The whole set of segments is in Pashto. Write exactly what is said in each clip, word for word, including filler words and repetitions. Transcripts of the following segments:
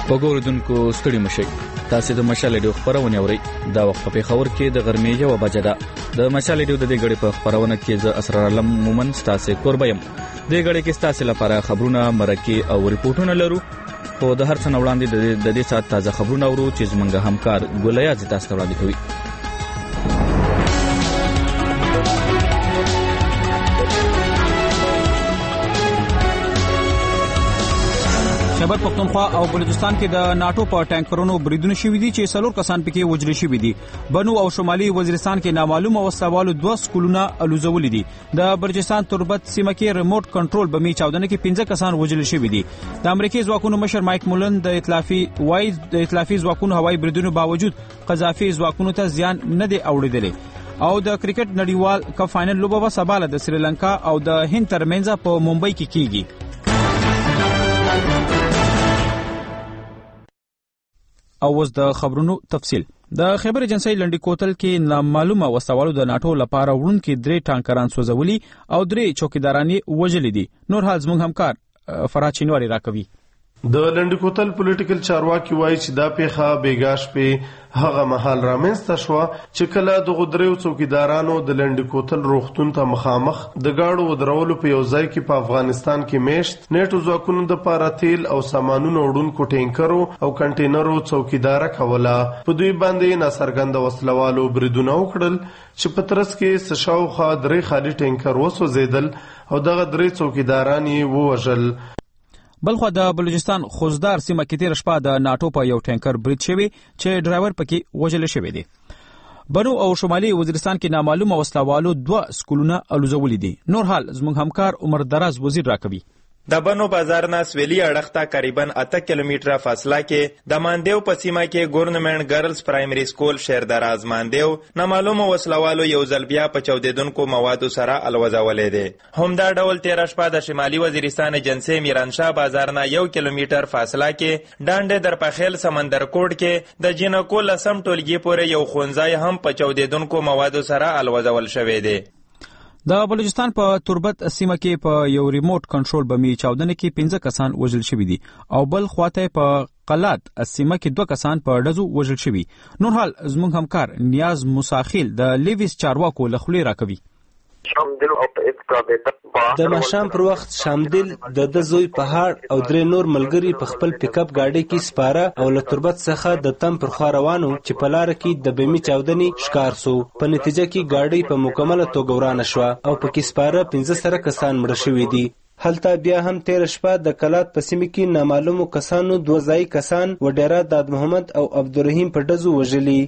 وګوردونکو ستړي مشي تاسو د مشال ډیو خبرونه اورئ دا وخت په خبر کې د غرمې یو بجه ده د مشال ډیو د دې غړي په خبرونه کې ز اسرار علم مومن تاسو قربایم د غړي کې تاسو لپاره خبرونه مرکه او ریپورتونه لرو خو د هر څه وړاندې د دې سات تازه خبرونه اورو چې زمونږ همکار ګولیا ز تاسو وړاندې کوي. خیبر پختونخوا او بلوچستان کې د ناتو په ټانکرونو بریدونه شوې دي چې څلور کسان پکې وژل شوي دي. بنو او شمالي وزیرستان کې نامعلومه وسوالو دوه سکولونه الوزولې دي. د بلوچستان تربت سیمه کې ریموټ کنټرول بمي چاودنه کې پنځه کسان وژل شوي دي. د امریکای ځواکونو مشر مایک مولن د ائتلافي وای د ائتلافي ځواکونو هوایي بریدونو باوجود قذافي ځواکونو ته زیان نه دی اوریدلی. او د کرکټ نړیوال کپ فائنل لوبه به سبا د سریلانکا او د هند ترمنځ په ممبئی کې کیږي. او اوس د خبرونو تفصیل. د خیبر ایجنسی لنډی کوتل کې نامعلومه وسوالو د ناتو لپاره وړونکي درې ټانکران سوځولي او درې چوکیداران وژلي دي. نور حال زموږ همکار فرات چینواری راکوي. د لنډی کوتل پولیټیکل چارواکي وایي چې دا پیښه بیګاش په هغه محل رامنځته شوه چې کله د غدریو څوکیدارانو د لنډی کوتل روغتون ته مخامخ د گاډو ودرولو په یو ځای کې په افغانستان کې میشت نیټو ځواکونو د پاره تیل او سامانونو وړونکو ټینکرو او کنټینرو څوکیداره کوله. په دوی باندې ناڅرګنده وسلوالو بریدونه وکړل چې په ترڅ کې شاوخوا درې خالي ټینکر وسوځیدل او دغه درې څوکیداران یې ووژل. بلخو د بلوچستان خوزدار سیمه کې تیر شپه د ناتو په یو ټانکر برید شوی چې ډرایور پکې وژل شوی دی. بنو او شمالي وزیرستان کې نامعلومه وسلوالو دوه سکولونه الوزولې دي. نور حال زموږ همکار عمر دراز وزیر راکوي. د بنو بازار نه سویلی اړخته تقریبا اته کیلومتره فاصله کې د ماندیو په سیمه کې ګورنمنت ګرلز پرایمری سکول شهرداراز ماندیو نامعلومه وسلوالو یو ځل بیا په چودیدونکو موادو سره الوزولې دي. همدا ډول تیر شپه د شمالي وزیرستان ایجنسی میرانشاه بازار نه یو کیلومتر فاصله کې ډانډې در پخیل سمندر کوټ کې د جنکو لسم ټولګي پورې یو خونځای هم په چودیدونکو موادو سره الوزول شوی دی. د بلوچستان په تربت سیمه کې په یو ریموټ کنټرول بمي چاودنه کې پنځه کسان وژل شوي دي او بل خواته په قلات سیمه کې دوه کسان په ډزو وژل شوي. نور حال زموږ همکار نیاز مساخیل د لیویس چارواکو لخوا راکوي. د ماښام پر وخت شامدل د د زوی پهاړ او درې نور ملګری په خپل پیکاپ گاډي کې سپاره او له تربت څخه د تم پر خوا روانو چې په لار کې د بمي چاودنې ښکار سو. په نتیجه کې گاډي په مکمله توګه ورانه شوه او پکې سپاره پنځه سره کسان مړه شوي دي. هلته بیا هم تیر شپه د کلات په سیمه کې نامعلومو کسانو دوه ځای کسان وډیرا داد محمد او عبدالرحیم په ډزو وژلي.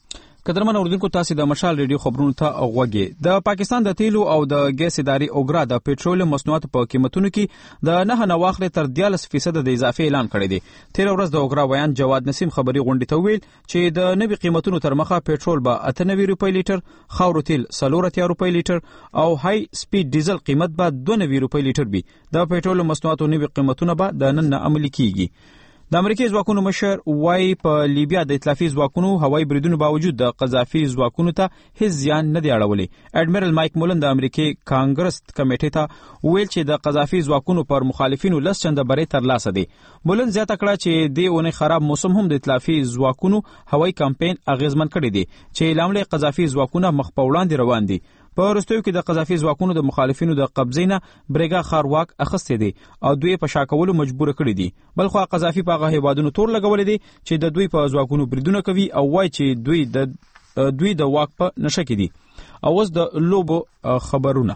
قدرمن اوردونکو تاسو د مشال ریډیو خبرونو ته اوغوږی. د پاکستان د تیلو او د ګیس ادارې اوګرا د پېټرول مصنوعاتو په قیمتونو کې د نه نه واخلې تر دیارلس فیصد د اضافه اعلان کړی دی. تیر ورځ د اوګرا ویان جواد نسیم خبري غونډې ته ویل چې د نوي قیمتونو تر مخه پېټرول به اته نوي روپۍ لیټر، خاورو تیل څلور اتیا روپۍ لیټر او های سپید ډیزل قیمت به دوه نوي روپۍ لیټر وي. د پېټرول مصنوعاتو نوي قیمتونه به د نن نه عملي کیږي. د امریکای ځواکونو مشر وای په لیبیا د ائتلافي ځواکونو هوایي بریدونو باوجود د قذافي ځواکونو ته هیڅ زیان نه دی اړولی. اډمیرل مایک مولن د امریکای کانګرس کمیټې ته ویل چې د قذافي ځواکونو پر مخالفینو لس چنده بری ترلاسه دي. مولن زیاته کړه چې د اونۍ خراب موسم هم د ائتلافي ځواکونو هوایي کمپاین اغیزمن کړی دی چې لامل قذافي ځواکونه مخ په وړاندې روان دي. په وروستیو کې د قذافي ځواکونو د مخالفینو د قبضې نه بریګا خارواک اخیستی دی او دوی په شاکولو مجبور کړی دي. بلخو قذافي په هغه هیوادونو تور لګولې دي چې د دوی په ځواکونو بریدونه کوي او وایي چې دوی د دوی د واک په نشه کې دي. او اوس د لوبو خبرونه.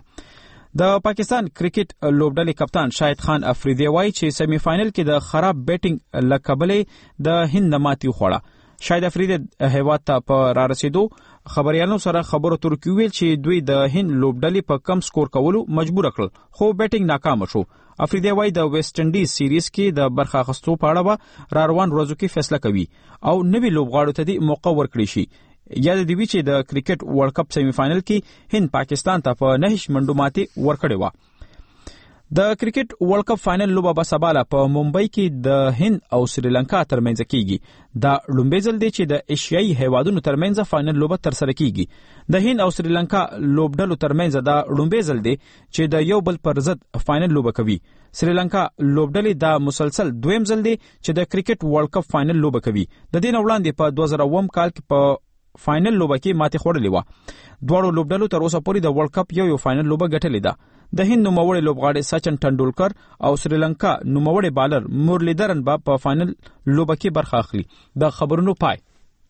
د پاکستان کرکټ لوبډلې کپتان شاهد خان افریدی وایي چې سیمی فائنل کې د خراب بیټینګ لکبلې د هند ماتي خوړه. شاهد افریدی هیواد ته په را رسیدو خبريالانو سره خبرو تر کې ویل چې دوی د هند لوبډلې په کم سکور کولو مجبور کړل خو بیټینګ ناکام شو. افریدی وایي د ویسټ انډیز سیریز کې د برخه اخیستو په اړه را روان ورځو کې فیصله کوي او نوي لوبغاړو ته د موقع ورکړي شي. یاد دی چې د کرکټ ورلد کپ سیمی فائنل کې هند پاکستان ته په نهش منډو ماتي ورکړې و. د کرکټ ورلد کپ فائنل لوبه به سبا په ممبئی کې د هند او سریلانکا ترمنځ کیږي. دا لومړی ځل دی چې د ایشیایي هیوادونو ترمنځ فائنل لوبه ترسره کیږي. د هند او سریلانکا لوبډلو ترمنځ دا لومړی ځل دی چې د یو بل پر ضد فائنل لوبه کوي. سریلانکا لوبډلې دا مسلسل دویم ځل دی چې د کرکټ ورلد کپ فائنل لوبه کوي. د دې نه وړاندې په دوه زره اووه کال کې په فائنل لوبه کې ماتې خوړلې وه. دواړو لوبډلو تر اوسه پورې د ورلد کپ یو یو فائنل لوبه ګټلې ده. د هند نوموړی لوبغاړی سچن ټنډولکر او سریلانکا نوموړی بالر مرلیدرن به په فائنل لوبه کې برخه اخلي. د خبرونو پای.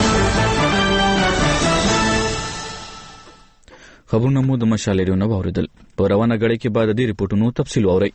خبرونه مو د مشال ریډیو نه واوریدل. په روانه غړي کې بعد د ریپورتونو تفصیل واورئ.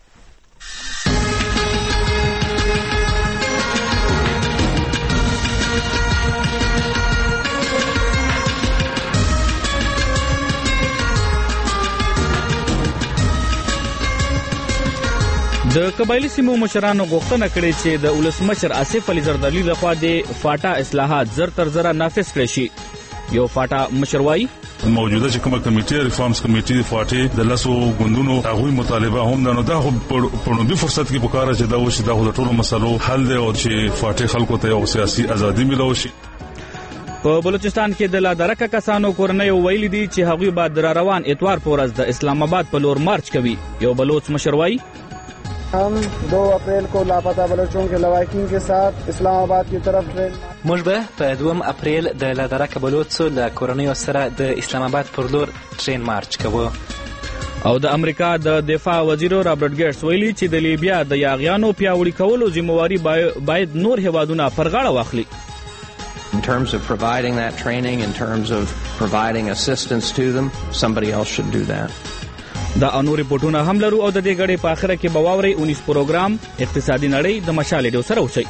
د قبایلی سیمو مشرانو غوښتنه کړې چې د ولسمشر آصف علي زردالي لخوا د فاټا اصلاحات زر تر زره نافذ کړي شي. یو فاټا مشر وایي موجوده چې کومه کمیټه ریفارمز کمیټه فاټې د لاسو غوندونو هغه مطالبه هم نه ده. خو په نوې فرصت کې پکاره چې دا وشي د ټولو مسلو حل دی او چې فاټې خلکو ته یو سیاسي ازادي ملو شي. په بلوچستان کې د لادرکه کسانو کورنۍ ویلي دي چې هغوی به د روان اتوار په ورځ د اسلام آباد په لور مارچ کوي. یو بلوچ مشر وایي हम दो अप्रैल को लापता बलोचों के लवाकिन के साथ इस्लामाबाद की तरफ train موږ به په دوم اپریل د لادرکه بلوچو له کورنیو سره د اسلام آباد پر لور ټرین مارچ کوو. او د امریکا د دفاع وزیر رابرټ ګیټس ویلي چې د لیبیا د یاغیانو پیاوړي کولو ذمہواری باید نور هیوادونه پر غاړه واخلي. In terms of providing that training, in terms of providing assistance to them, somebody else should do that. دا انو ریپورتونه هم لرو او د دې غړي په اخره کې بواوري اونیس پروګرام اقتصادي نړۍ د مشال ډیو سره اوسئ.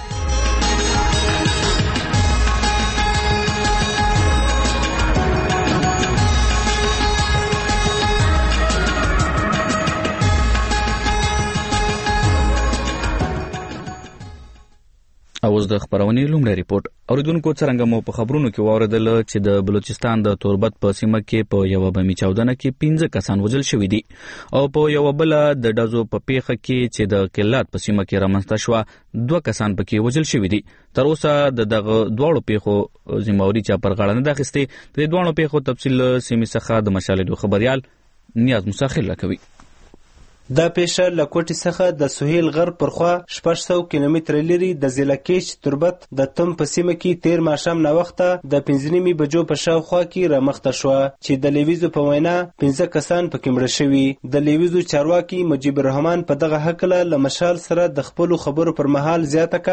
اوس د خبرونې لومړی ریپورت. اوریدونکو څنګه مو په خبرونو کې واوریدل چې د بلوچستان د توربت په سیمه کې په یو بمي چاودنه کې پنځه کسان وژل شوي دي او په یو بل د ډزو په پیښه کې چې د قلات په سیمه کې رامنځته شو دوه کسان پکې وژل شوي دي. تر اوسه د دغه دواړو پیښو ذمہواری چا پر غاړه نه ده اخیستې. د دواړو پیښو تفصیل سیمې څخه د مشال ډیو خبريال نیاز مساخر لکوي. دا پیښه له کوټې څخه د سهیل غرب پر خوا شپږ سوه کیلومتره لرې د ضلع تربت د تم په سیمه کې تیر ماښام ناوخته د پنځه نیمې بجو په شاوخوا کې رامخته شوه چې د لیویزو په وینا پنځه کسان پکې مړه شوي. د لیویزو چارواکي مجیب الرحمن په دغه هکله له مشال سره د خپلو خبرو پر مهال زیاته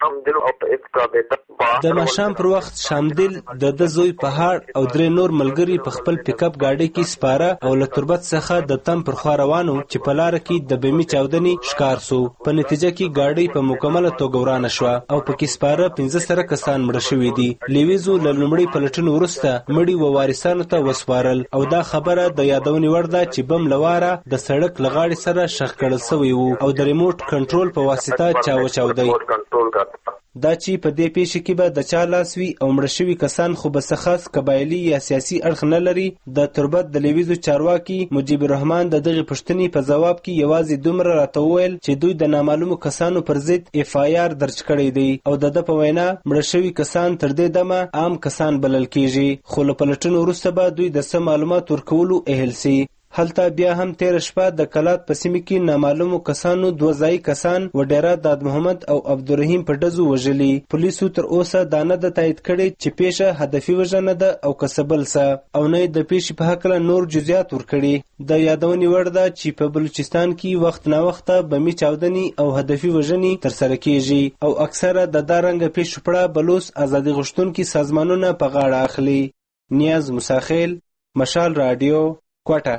کړه. د ماښام پر وخت شامدل د د زوی پهاړ او درې نور ملګري په خپل پیک اپ گاډي کې سپاره او له تربت څخه د تم پر خوا روانو چې په لار کې د بمي چاودنې ښکار سو. په نتیجه کې گاډي په مکمله توګه ورانه شوه او پکې سپاره پنځه سره کسان مړه شوي دي. لیویزو له لومړۍ پلټنې وروسته مړي و وارثانو ته وسپارل او دا خبره د یادونې وړ ده چې بم لواره د سړک لغاړې سره شخ کړل شوی وو او د ریموټ کنټرول په واسطه چاو چاودی. دا چې په دې پیښه کې به د چا لاس وي او مړه شوي کسان خو به څه خاص قبایلي یا سیاسي اړخ نه لري. د تربت د لیویزو چارواکي مجیب الرحمن د دغې پوښتنې په ځواب کې یوازې دومره راته وویل چې دوی د نامعلومو کسانو پر ضد اف آی آر درج کړی دی او د ده په وینا مړه شوي کسان تر دې دمه عام کسان بلل کیږي خو له پلټنو وروسته به دوی د څه معلومات ورکولو اهل سي. هلته بیا هم تیر شپه د کلات په سیمه کې نامعلومو کسانو دوه ځای کسان وډیره داد محمد او عبدالرحیم په ډزو وژلي. پولیسو تر اوسه دا نه ده تایید کړی چې پیښه هدفي وژنه ده او که څه بل څه او نه د پیښې په هکله نور جزئیات ورکړي. د یادونې وړ ده چې په بلوچستان کې وخت ناوخته بمي چاودنې او هدفي وژنې ترسره کیږي او اکثره د دا رنګه پیښو پړه بلوچ ازادي غوښتونکي سازمانونه په غاړه اخلي. نیاز مساخیل، مشال رادیو، کوټه.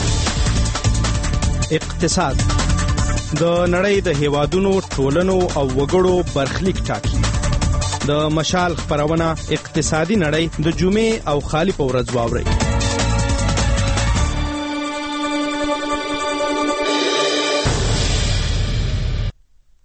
اقتصاد د نړۍ د هیوادونو ټولنو او وګړو برخلیک ټاکي. د مشال خبرونه اقتصادي نړۍ د جمعې او خالی په ورځ واوري.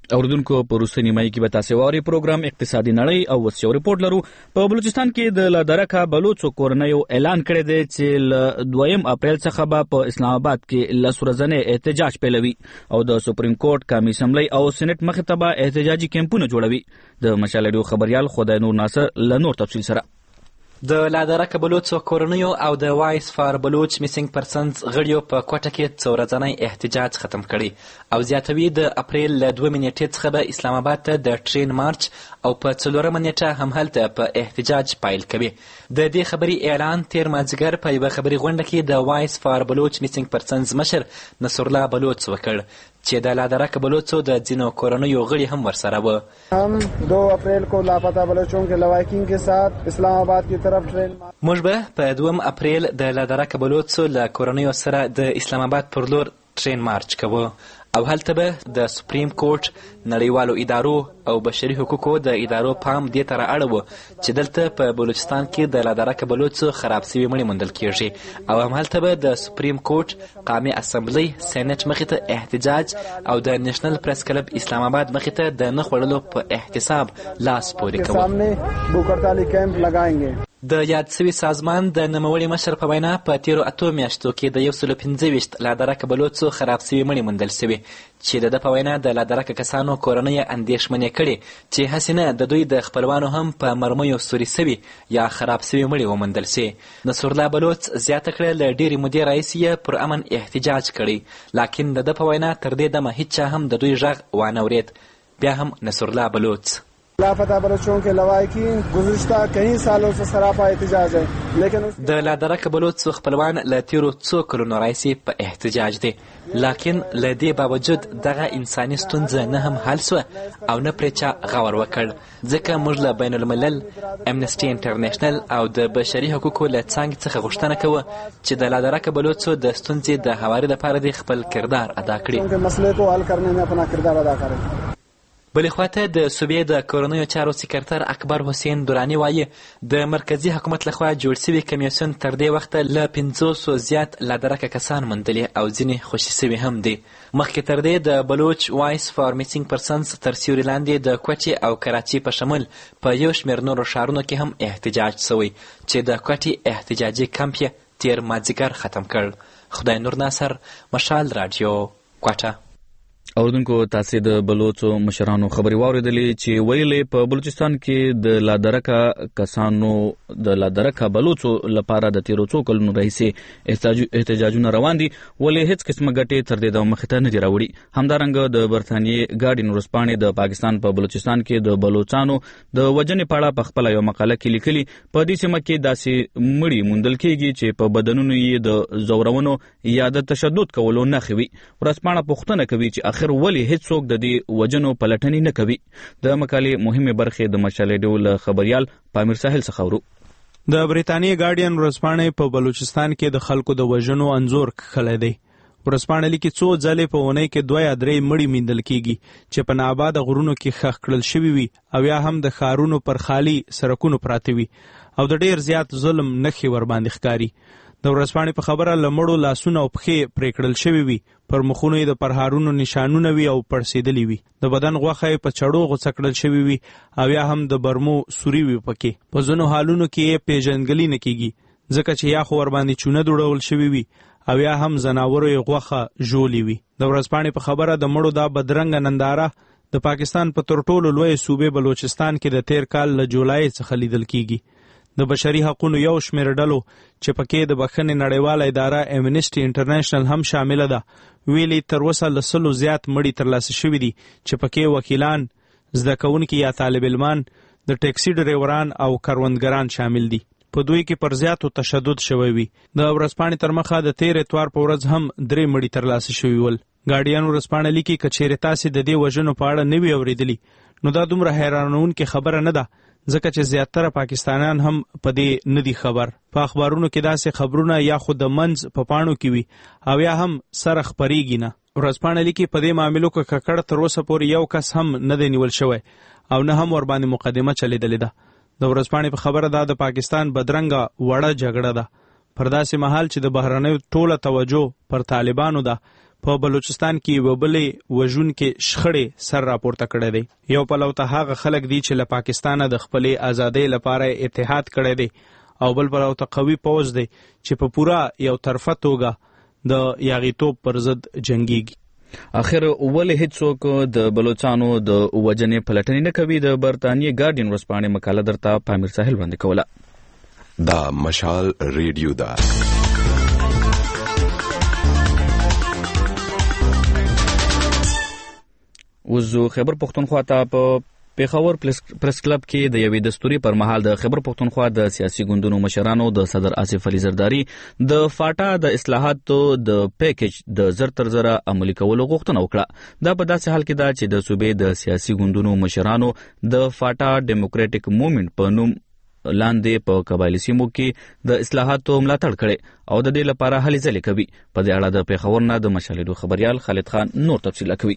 اوردونکو په وروستۍ نیمایي کې به تاسې واورئ پروګرام اقتصادي نړۍ او اوس یو رپورټ لرو. په بلوچستان کې د لادرکه بلوڅو کورنیو اعلان کړی دی چې له دویم اپریل څخه به په اسلام آباد کې لس ورځنی احتجاج پیلوي او د سپریم کورټ، قومي اسمبلی او سینټ مخې ته به احتجاجي کیمپونه جوړوي. د مشال ریډیو خبریال خدای نور ناصر له نور تفصیل سره. د لادرکه بلوڅو کورنیو او د وایس فار بلوچ میسنګ پرسنز غړیو په کوټه کې څو ورځنی احتجاج ختم کړی او زیاتوي د اپریل له دوه نیټې څخه به اسلام آباد ته د ټرین مارچ او په څلورمه نیټه هم هلته په احتجاج پیل کوي. د دې خبري اعلان تیر مازدیګر په یوه خبري غونډه کې د وایس فار بلوچ میسنګ پرسنز مشر نصرالله بلوچ وکړ چې د لادرکه بلوڅو د ځینو کورنیو غړي هم ورسره وو. هم دو اپریل کو لاپتا بلوچوں کے لوایکینگ کے ساتھ اسلام آباد کی طرف ٹرین موږ به په دوم اپریل د لادرکه بلوڅو له کورنیو سره د اسلام آباد پر لور ټرین مارچ کوو او هلته به د سپریم کورټ، نړیوالو ادارو او بشري حقوقو د ادارو پام دې ته رااړوه چې دلته په بلوچستان کې د لادرکه بلوڅو خراب سوي مړي موندل کیږي او هم هلته به د سپریم کورټ، قومي اسمبلی، سینټ مخې ته احتجاج او د نیشنل پریس کلب اسلام آباد مخې ته د نه خوړلو په احتساب لاس پورې کوو. د یاد سوي سازمان د نوموړي مشر په وینا په تیرو اتو میاشتو کې د یو سلو پنځه ویشت لادرکه بلوڅو خراب سوي مړي موندل سوي چې د ده په وینا د لادرکه کسانو کورنۍ اندېښمنې کړي چې هسې نه د دوی د خپلوانو هم په مرمیو سوري سوي یا خراب سوي مړي وموندل سي. نصرالله بلوچ زیاته کړه له ډېرې مودې راهیسې یې پر امن احتجاج کړی، لاکن د ده په وینا تر دې دمه هیچا هم د دوی غږ وانه ورید. بیا هم نصرالله بلوچ لاپتا بلوچوں کے لوایکین گزشتہ کئی سالوں سے سراپا احتجاج ہے لیکن د لادرکه بلوڅو خپلوان له تیرو څو کلونو راهیسې په احتجاج دي، لاکن له دې باوجود دغه انساني ستونزه نه هم حل سوه او نه پرې چا غور وکړ، ځکه موږ له بین الملل، امنسټي انټرنیشنل او د بشري حقوقو له څانګې څخه غوښتنه کوه چې د لادرکه بلوڅو د ستونزې د هواري لپاره دې خپل کردار ادا کړي. مسئلے کو حل کرنے میں اپنا کردار ادا کریں. بلې خواته د صوبې د کورنیو چارو سکرتر اکبر حسین دراني وایي د مرکزي حکومت لخوا جوړ سوي کمیسیون تر دې وخته له پنځوسو زیات لادرکه کسان موندلي او ځینې خوشي سوي هم دي. مخکې تر دې د بلوچ وایس فار میسنګ پرسنز تر سیوري لاندې د کوټې او کراچي په شمول په یو شمېر نورو ښارونو کې هم احتجاج سوی چې د کوټې احتجاجي کمپ یې تیر مازدیګر ختم کړ. خدای نور ناصر، مشال راډیو، کوټه. اوردونکو تاسې د بلوڅو مشرانو خبري واورېدلې چې ویلې په بلوچستان کې د لادرکه کسانو د لادرکه بلوڅو لپاره د تیرو څو کلونو راهیسې احتجاجونه روان دي، ولې هیڅ قسمه ګټې تر دې دمه مخې ته نه دي راوړي. همدارنګه د برطانیې ګارډین ورځپاڼې د پاکستان په بلوچستان کې د بلوڅانو د وژنې په اړه په خپله یوه مقاله کې لیکلي په دې سیمه کې داسې مړي موندل کېږي چې په بدنونو یې د زورونو یا د تشدد کولو نښې وي. ورځپاڼه پوښتنه کوي چې اخر ولی هیڅوک د دې وجنو پلټنې نه کوي. د مقالې مهمه برخې د مشال ریډیو له خبریال پامیر ساحل څخه ورو. د بریتانیې ګارډین ورځپاڼې په بلوچستان کې د خلکو د وژنو انځور کښلی دی. ورځپاڼه لیکي څو ځلې په اونۍ کې دوه یا درې مړي موندل کېږي چې په ناآباده غرونو کې ښخ کړل شوي وي او یا هم د ښارونو پر خالي سړکونو پراته وي او د ډېر زیات ظلم نښې ورباندې ښکاري. د ورځپاڼې په خبره له مړو لاسونه او پښې پرې کړل شوي وي، پر مخونو یې د پرهارونو نشانونه وي او پړسېدلي وي، د بدن غوښه یې په چړو غوڅه کړل شوي وي او یا هم د برمو سوري وي پکې. په ځینو حالونو کې یې پیژندګلي نه کېږي ځکه چې یا خو ورباندې چونه دوړول شوي وي او یا هم ځناورو یې غوښه ژولې وي. د ورځپاڼې په خبره د مړو دا بدرنګه ننداره د پاکستان په تر ټولو لوی صوبې بلوچستان کې د تیر کال له جولای څخه لیدل کېږي. د بشري حقوقو یو شمېر ډلو چې پکې د بخښنې نړیواله اداره امنسټي انټرنیشنل هم شامله ده ویلي تر اوسه له سلو زیات مړي ترلاسه شوي دي چې پکې وکیلان، زده کوونکي یا طالب علمان، د ټیکسي ډریوران او کروندګران شامل دي. په دوی کې پر زیاتو تشدد شوی وي. د ورځپاڼې تر مخه د تیر اتوار په ورځ هم درې مړي ترلاسه شوي ول. ګارډین ورځپاڼه لیکي که چیرې تاسې د دې وژنو په اړه نه وي اورېدلي نو دا دومره حیرانوونکې خبره نه ده ځکه چې زیاتره پاکستانیان هم په دې نه دي خبر. په اخبارونو کې داسې خبرونه یا خو د منځ په پاڼو کې وي او یا هم سره خپریږي نه. ورځپاڼه لیکي په دې معاملو کې ککړ تر اوسه پورې یو کس هم نه دی نیول شوی او نه هم ورباندې مقدمه چلیدلې ده. د ورځپاڼې په خبره دا د پاکستان بدرنګه وړه جګړه ده. پر داسې مهال چې د بهرنیو ټوله توجه پر طالبانو ده، په بلوچستان کې وبلې وژونکې شخړې سر راپورته کړی دی. یو پلو ته هغه خلک دي چې له پاکستانه د خپلې ازادۍ لپاره اتحاد کړی دی او بل پلو ته قوي پوځ دی چې په پوره یو طرفه توګه د یاغیتوب پر ضد جنګیږي. اخر ولې هیڅوک د بلوچستانو د وجنې پلټنې نه کوي؟ د برتانیې ګارډین ورځپاڼې مقاله درته پامیر ساحل باندې کوله. دا مشال ریډیو دا وزو خیبر پختونخوا ته په پیښور پریس کلب کې د یوې دستوري پر مهال د خیبر پختونخوا د سیاسي ګوندونو مشرانو د صدر آصف علي زرداري د فاټا د اصلاحاتو د پیکج د زر تر زره عملي کولو غوښتنه وکړه. دا په داسې حال کې ده چې د صوبې د سیاسي ګوندونو مشرانو د فاټا ډیموکراټک موومېنټ په نوم لاندې په قبایلي سیمو کې د اصلاحاتو ملاتړ کړي او د دې لپاره هلې ځلې کوي. په دې اړه د پیښور نه د مشالېدو خبريال خالد خان نور تفصیل کوي.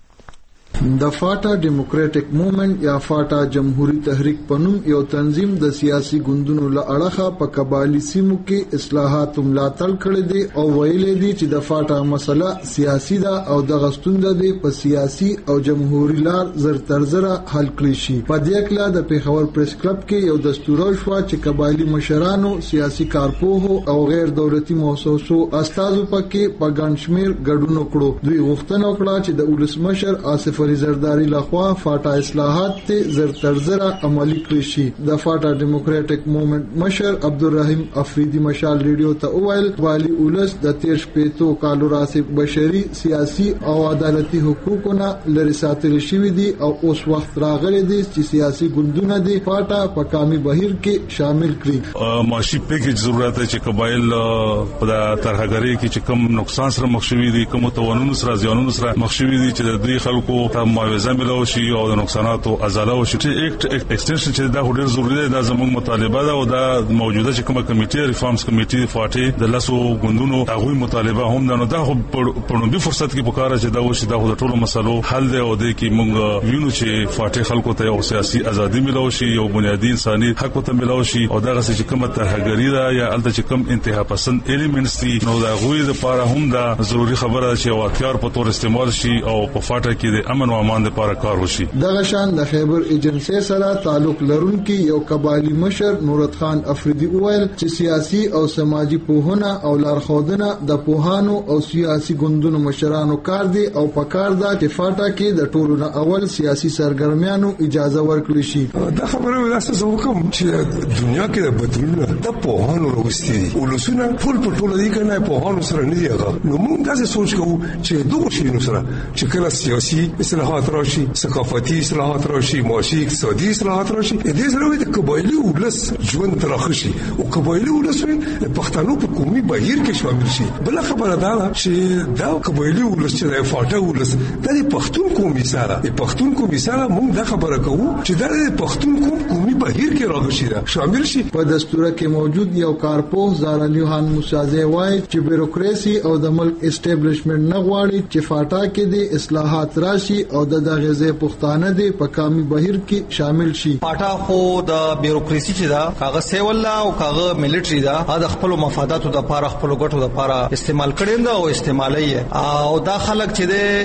د فاټا ډیموکراټک موومېنټ یا فاټا جمهوریت تحریک په نوم یو تنظیم د سیاسي ګوندونو له اړخه په قبایلي سیمو کې اصلاحات ملاتړ کړي دي او ویلي دي چې د فاټا مسله سیاسي ده او د غستوند دي په سیاسي او جمهوریت لار زر تر زره حل کړي شي. په دې کله د پیښور پریس کلب کې یو دستور شو چې قبایلي مشرانو، سیاسي کارپوهو او غیر دولتي مؤسسو استازو پکې په ګڼشمیر ګډون وکړو. دوی غوښتنه وکړه چې د ولسمشر آصف علي زرداري لخوا فاټا اصلاحات ته زر تر زره عملي کړی شي. د فاټا ډیموکراټک موومېنټ مشر عبدالرحیم افریدي مشال ریډیو ته وویل والی اولس د تیر شپېتو کالو راهیسې بشري، سیاسي او عدالتي حقوقونه لري ساتل شوي دي او اوس وخت راغلی دی چې سیاسي ګوندونه د فاټا په کامي بهیر کې شامل کړي. معاشي پیکج ضرورت دی چې قبایل په ترهګرۍ کې چې کوم نقصان سره مخ شوي دي، کوم توانونو سره زیانونو سره مخ شوي دي چې د دوی خلکو معاوضه ملو شي او د نقصاناتو ازاله وشي. چې اکټ ایکسټنشن چې دا ډېر ضروري دی، دا زموږ مطالبه ده او دا موجوده چې کومه کمیټه ریفارمز کمیټه فاټي د لاسو غوندونو هغه مطالبه هم ده. نو دا خو په نوبي فرصت کې پکاره چې دا وشي، دا د ټولو مسلو حل دی او د کې موږ وینو چې فاټي خلکو ته یو سیاسي ازادي ملو شي، یو بنیادی انساني حق ته ملو شي او دا چې کومه ترهګری ده یا الته چې کوم انتها پسند الیمنټس دي نو دا غوي د لپاره هم دا ضروری خبره ده چې واقعار په تور استعمال شي او په فاټه کې د امن او امان لپاره کار وشي. دغه شان د خیبر ایجنسی سره تعلق لرونکي یو قبایلی مشر نورت خان افریدي وویل چې سیاسي او سماجی پوهنه او لارښودنه د پوهانو او سیاسي ګوندونو مشرانو کار دی او په کار ده چې فاټا کې د ټولو نه اول سیاسي سرګرمیانو اجازه ورکړي شي. دا خبره واسه زه کوم چې دنیا کې د بدلون د پوهانو وروستي ولسونه ټول په ټول دي کنه پوهانو سره نه دی هغه. نو موږ دا څه سوچ کوو چې دغه شی نو سره چې کله سیاسي اصلاحات راشي، ثقافتي اصلاحات راشي، معاشي اقتصادي اصلاحات راشي، دې سره د قبایلی ولس ژوند ترخصي او قبایلی ولس په پښتنو په قومي بهیر کې شامل شي. بل خبره دا چې دا قبایلی ولس چې د فاټا ولس د پښتون قومي سره د پښتون قومي سره موږ دا خبره کوو چې د پښتون قوم قومي بهیر کې راغشي دا شامل شي. په دستور کې موجود یو کارپوه زارالیو خان موسازی وایي چې بیروکراسي او د ملک اسټابلیشمنت نه غواړي چې فاټا کې د اصلاحات راشي او د دغه ځای پښتانه دي په کامي بهیر کې شامل شي. پاټا خو د بیروکراسي چې دا کاغذ سیول لا او کاغذ ملټری دا د خپل مفاداتو د لپاره خپل ګټو د لپاره استعمال کړي دا او استعمالي او دا خلک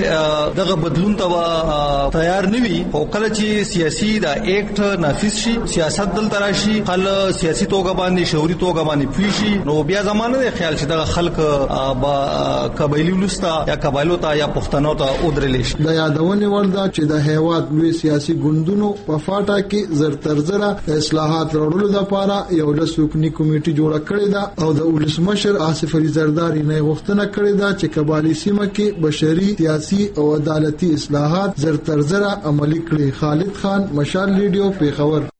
چې دغه بدلون ته تیار نه وي او کله چې سیاسي دا اکټ نافذ شي، سیاست دل تراشي، خل سیاسي توګه باندې شعوري توګه باندې پوي شي، نو بیا زمانه د خیال چې دغه خلک با قبایلی ولستا یا قبایلو ته یا پښتنو ته ودرل شي. د یادونه وردا چې د هیواد لوی سیاسي ګوندونو په فاټا کې زر تر زره اصلاحات راوړلو لپاره یو د سوکني کمیټه جوړه کړې ده او د ولسمشر آصف علي زرداري نه غوښتنه کړې ده چې قبایلی سیمه کې بشري، سیاسي او عدالتي اصلاحات زر تر زره عملي کړي. خالد خان، مشال ریډیو، پیښور.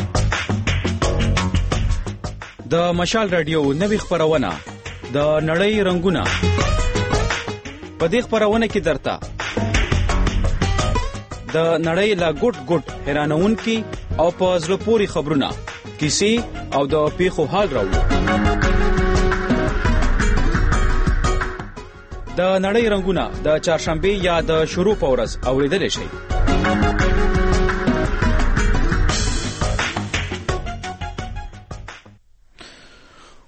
د مشال رادیو نوې خبرونه د نړۍ رنگونه په دې خبرونه کې درته د نړۍ لا ګډ ګډ حیرانونکي او په زړه پورې خبرونه، کیسې او د پیښو حال راوړو. د نړۍ رنگونه د چهارشنبه یا د شروع په ورځ اوریدل شي.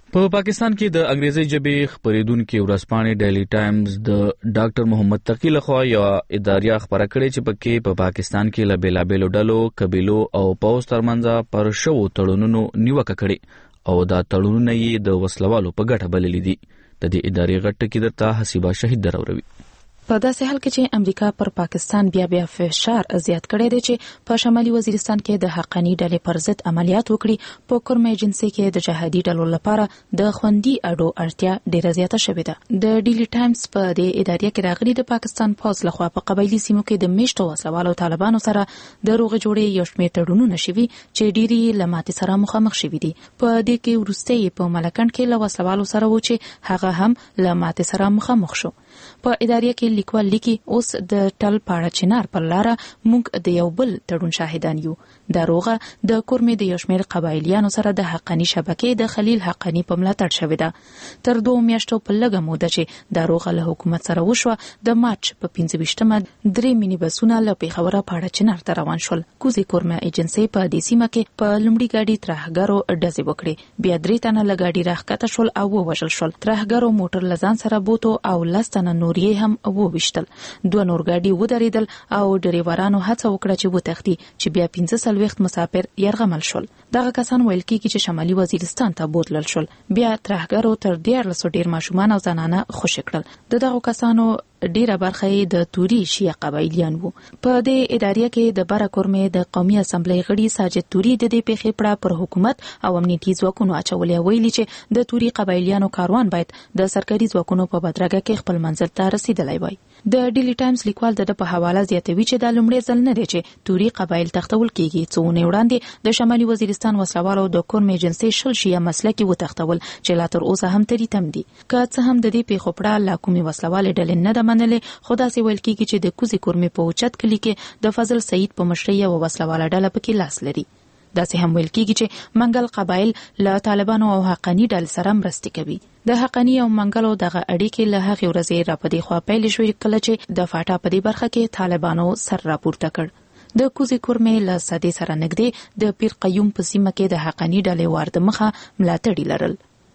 په پا پاکستان کې د انګریزي ژبې خبرېدونکو ورځپاڼې ډیلی ټایمز د ډاکټر محمد تقی لخوا یو اداریه خبره کړې چې پکې په پا پاکستان کې له بیلابېلو ډلو، قبیلو او پوځ ترمنځ پر شوو تړونونو نیوکه کړې او دا تړونونه یې د وسلوالو په ګټه بللي دي. د دې ادارې غټ ټکی درته حسیبه شهید دراوروي. په داسې حال کې چې امریکا پر پاکستان بیا بیا فشار زیات کړی دی چې په شمالي وزیرستان کې د حقانی ډلې پر ضد عملیات وکړي، په کورم ایجنسي کې د جهادي ډلو لپاره د خوندي اډو اړتیا ډیره زیاته شوې ده. د ډیلی ټایمز په دې ادارې کې راغلي د پاکستان پوز لخوا په قبایلی سیمو کې د میشتو وسلوالو طالبانو سره د روغ جوړې یو شمېر تړونونه شوي چې ډيري لماتې سره مخامخ شوي دي. په دې کې ورسته په ملکند کې له وسلوالو سره و چې هغه هم لماتې سره مخامخ شو. په ادارې کې لیکوال لیکي اوس د ټل پاړه چنار پر لاره موږ د یو بل تړون شاهدان یو. دا روغه د کورمې د یو شمېر قبایلیانو سره د حقانی شبکې د خلیل حقانی په ملاتړ شوې ده. تر دوه میاشتو په لږه موده چې دا روغه له حکومت سره وشوه، د مارچ په پنځه ویشتمه درې مینی بسونه له پیښوره پاړه چنار ته روان شول. کوزي کورمه ایجنسي په دې سیمه کې په لومړي ګاډي ترهګرو ډزې وکړې، بیا درې تنه له ګاډي راښکته شول او ووژل شول. ترهګرو موټر لزان سره بوتو او لس تنه نور یې هم وویشتل. دوه نور ګاډي ودرېدل او ډریورانو هڅه وکړه چې وتښتي، چې بیا پنځه څلوېښت مسافر یرغمل شول. دغه کسان ویل کېږي چې شمالي وزیرستان ته بوتلل شول. بیا ترهګرو تر دیارلسو ډیر ماشومان او زنانه خوشي کړل. د دغه کسانو ډیره برخه د توري شیعه قبایلیان وو. په دې ادارې کې د بره کورمې د قومي اسمبلی غړي ساجد توري د دې پیښې پړه پر حکومت او امنیتي ځواکونو اچولې، ویلي چې د توري قبایلیانو کاروان باید د سرکاري ځواکونو په بدرګه کې خپل منزل ته رسیدلی وای. د ډیلی ټایمز لیکوال د په حواله زیاتوي چې دا لومړی ځل نه دی چې توري قبایل تختول کیږي. څو ونې وړاندې د شمالي وزیرستان وسلوالو د کورم ایجنسي شل شیعه مسلکي وتښتول چې لا تر اوسه هم تری تم دي. که څه هم د دې پیښو پړه لا کومې وسلوالې ډلې نه ده منلې، خو داسې ویل کېږي چې د کوزي کورمې په اوچت کلي کې د فضل سعید په مشرۍ یوه وسلواله ډله پکې لاس لري. داسې هم ویل کېږي چې منګل قبایل له طالبانو او حقانی ډلې سره مرستې کوي. د حقانی او منګلو دغه اړیکې له هغې ورځې راپدې خوا پیل شوې کله چې د فاټا په دې برخه کې طالبانو سر راپورته کړ. د کوزي کورمې له سدې سره نږدې د پیر قیوم په سیمه کې د حقانی ډلې وارد مخه ملاتړي لرل.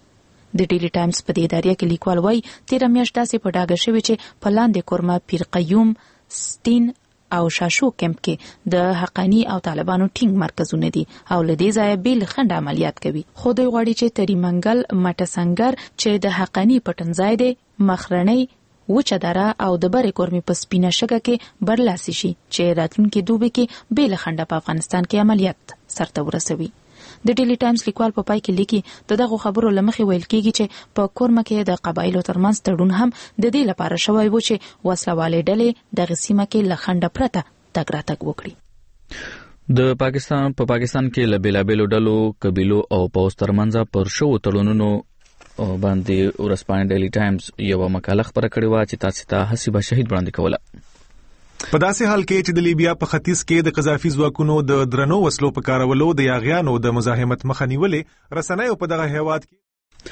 د ډیلی ټایمز په دې ادارې کې لیکوال وایي تیره میاشت داسې په ډاګه شوې چې په لاندې کورمه، پیر قیوم، سټین او شاشو کمپ کې د حقانی او طالبانو ټینګ مرکزونه دي او له دې ځایه بیل خند عملیات کوي. خو دوی غواړي چې تری منګل، مټه سنگر چې د حقانی پټنځای دی، مخرنۍ، وچه دره او د برې کورمې په سپینه شګه کې برلاسي شي چې راتلونکي دوبي کې بیل خنده په افغانستان کې عملیات سرته ورسوي. د ډیلی ټایمز لیکوال په پای کې لیکي د دغه خبرو لمخې ویل کېږي چې په کورمه کې د قبایلو ترمنځ تړون هم د دې لپاره شوی و چې وسلوالې ډلې دغه سیمه کې له خنډه پرته تګ راتګ وکړي. د پاکستان په پاکستان کې له بیلابېلو ډلو، قبیلو او پوځ ترمنځ پر شوو تړونونو باندې ورځپاڼې ډیلی ټایمز یوه مقاله خپره کړې وه چې تاسې ته حسیبه شهید وړاندې کوله. په داسې حال کې چې د لیبیا په ختیځ کې د قذافي ځواکونو د درنو وسلو په کارولو د یاغیانو د مزاحمت مخه نیولې، رسنیو په دغه هیواد کې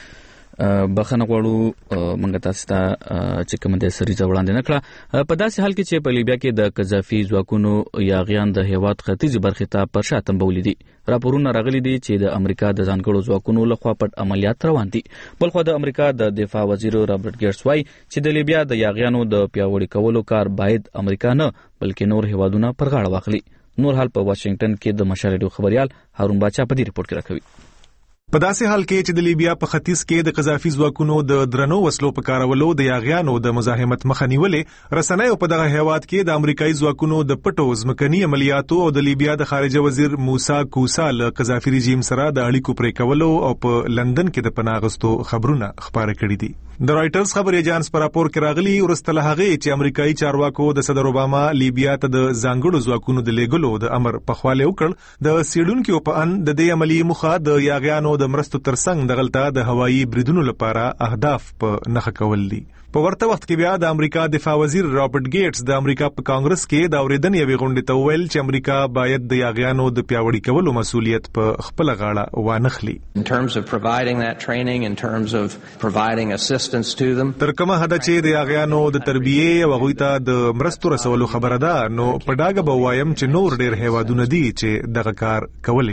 بخښنه غواړو موږ تاسو ته چې کوم د سریزه وړاندې نه کړه. په داسې حال کې چې په لیبیا کې د قذافي ځواکونو یاغیان د هیواد ختیځي برخې ته پر شا تنبولي دي. راپورونه راغلي دي چې د امریکا د ځانګړو ځواکونو لخوا پټ عملیات روان دي. بلخو د امریکا د دفاع وزیر رابرټ ګیټس وايي چې د لیبیا د یاغیانو د پیاوړي کولو کار باید امریکا نه بلکې نور هیوادونه پر غاړه واخلي. نور حال په واشنگټن کې د مشال ریډیو خبريال هارون باچا په دې ریپورت کې راکوي. په داسې حال کې چې د لیبیا په ختیځ کې د قذافي ځواکونو د درنو وسلو په کارولو د یاغیانو د مزاحمت مخه نیولې، رسنیو په دغه هیواد کې د امریکایي ځواکونو د پټو ځمکني عملیاتو او د لیبیا د خارجه وزیر موسی کوسا له قذافي رژیم سره د اړیکو پرې کولو او په لندن کې د پناه غوښتو خبرونه خپاره کړي دي. د رائټرز خبري ایجانس پر راپور کې راغلي ورسته له هغه چې امریکایي چارواکو د صدر اوباما لیبیا ته د ځانګړو ځواکونو د لیږلو د امر په خواله وکړ، د سیډونکو په ان د دې عملی مخه د یاغیانو د مرستو ترڅنګ دغلطه د هوایي بریدونو لپاره اهداف په نخښه کول دي. په ورته وخت کې بیا د امریکا دفاع وزیر رابرټ ګیټس د امریکا په کانګرس کې د اوریدنې یوې غونډې ته وویل چې امریکا باید د یاغیانو د پیاوړي کولو مسؤلیت په خپل غاړه وانخلي. In terms of providing that training, in terms of providing assistance to them. تر کومه حد چې د یاغیانو د تربیې او هغوی ته د مرستو رسولو خبره ده، نو په ډاګه به وایم چې نور ډېر هیوادونه دي چې دغه کار کولی شي.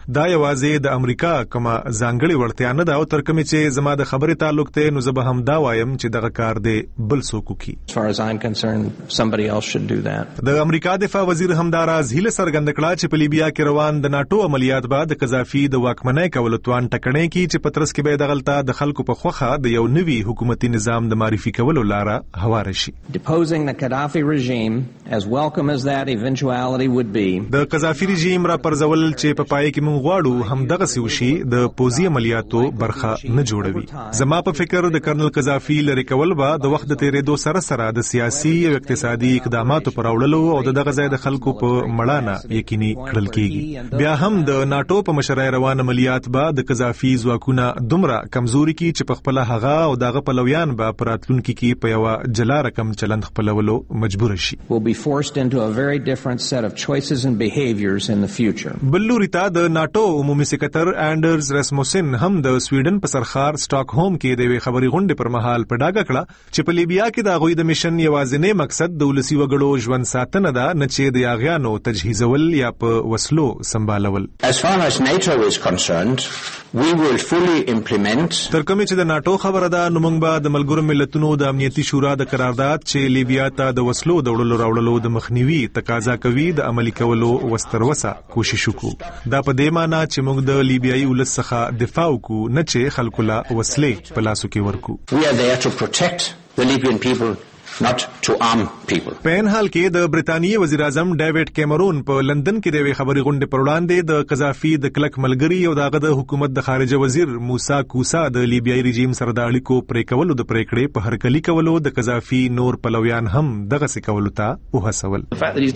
دا یوازې د امریکا کومه ځانګړې وړتیا نه ده او تر کومې چې زما د خبرې تعلق ته نو زه به هم دا وایم چې دغه کار دی بل څوک وکړي. As far as I'm concerned, somebody else should do that. د امریکا دفاع وزیر همداراز هیله څرګنده کړه چې په لیبیا کې روان د ناتو عملیات بعد د قذافي د واکمنۍ کولو توان ټکنۍ کی چې پترس کې به دغلطه د خلکو په خوخه د یو نوي حکومتي نظام د معرفي کولو لاره هوار شي. Deposing the Gaddafi regime, as welcome as that eventuality would be. د قذافي رژیم را پرځول چې په پای کې مونږ غواړو هم دغه سوشي د پوزي عملیاتو برخه نه جوړوي. زما په فکر د کرنل قذافي لری کول به د وخت د تیرېدو سره سره د سیاسي او اقتصادي اقداماتو پر اړولو او دغه ځای د خلکو په مړانه یقیني کړل کیږي. بیا هم د ناتو په مشرۍ روان عملیات به د قذافي ځواکونه دومره کمزوري کی چې په خپل هغه او دغه پلویان به پراتلونکي کې په یو جلا رقم چلند خپلولو مجبور شي. Will be forced into a very different set of choices and behaviors in the future. بلوريتا د ناتو عمومي سکرټر انډرز راسموسن هم د سویډن په سرخار سټاک هوم کې د خبري غونډې پر مهال په ډاګه کړه چې په لیبیا کې د غوي د میشن یوازینی مقصد د ولسی وګړو ژوند ساتنه ده نه چې د یاغیانو تجهیزول یا په وسلو سمبالول. As far as NATO is concerned, we will fully implement. تر کومه چې د ناتو خبره ده نو موږ به د ملګرو ملتونو د امنیتي شورا د قرارداد چې لیبیا ته د وسلو د وړلو راوړلو د مخنیوي تقاضا کوي د عملي کولو وستروسه کوشش وکړو. دا په دې معنی چې موږ د لیبیایي ولس څخه دفاع وکړو نه چې خلکو لا وسلې په لاسو کې ورکو. We are there to protect the Libyan people, not to arm people. په ان حال کې د برتانیې وزیر اعظم ډیوډ کیمرون په لندن کې د خبري غونډې پر وړاندې د قذافي د کلک ملګری او دغه د حکومت د خارجه وزیر موسی کوسا د لیبیایي رژیم سره د اړیکو پرې کولو د پریکړې په هرکلی کولو د قذافي نور پلویان هم دغه څه کولو ته وهڅول.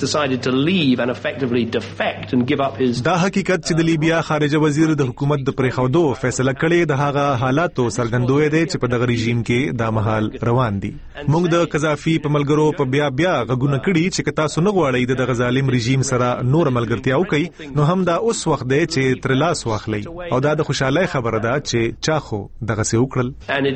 دا حقیقت چې د لیبیا خارجه وزیر د حکومت د پریښودو فیصله کړې د هغه حالاتو څرګندوي دی چې په دغه رژیم کې د مهال روان دي. موږ د قذافي په ملګرو په بیا بیا غږونه کړي چې کتا سونه غواړي د دغه ظالم رژیم سره نور ملګرتیا وکړي نو هم دا اوس وخت دی چې تر لاس واخلي او دا د خوشاله خبره ده چې چا خو دغه څه وکړل.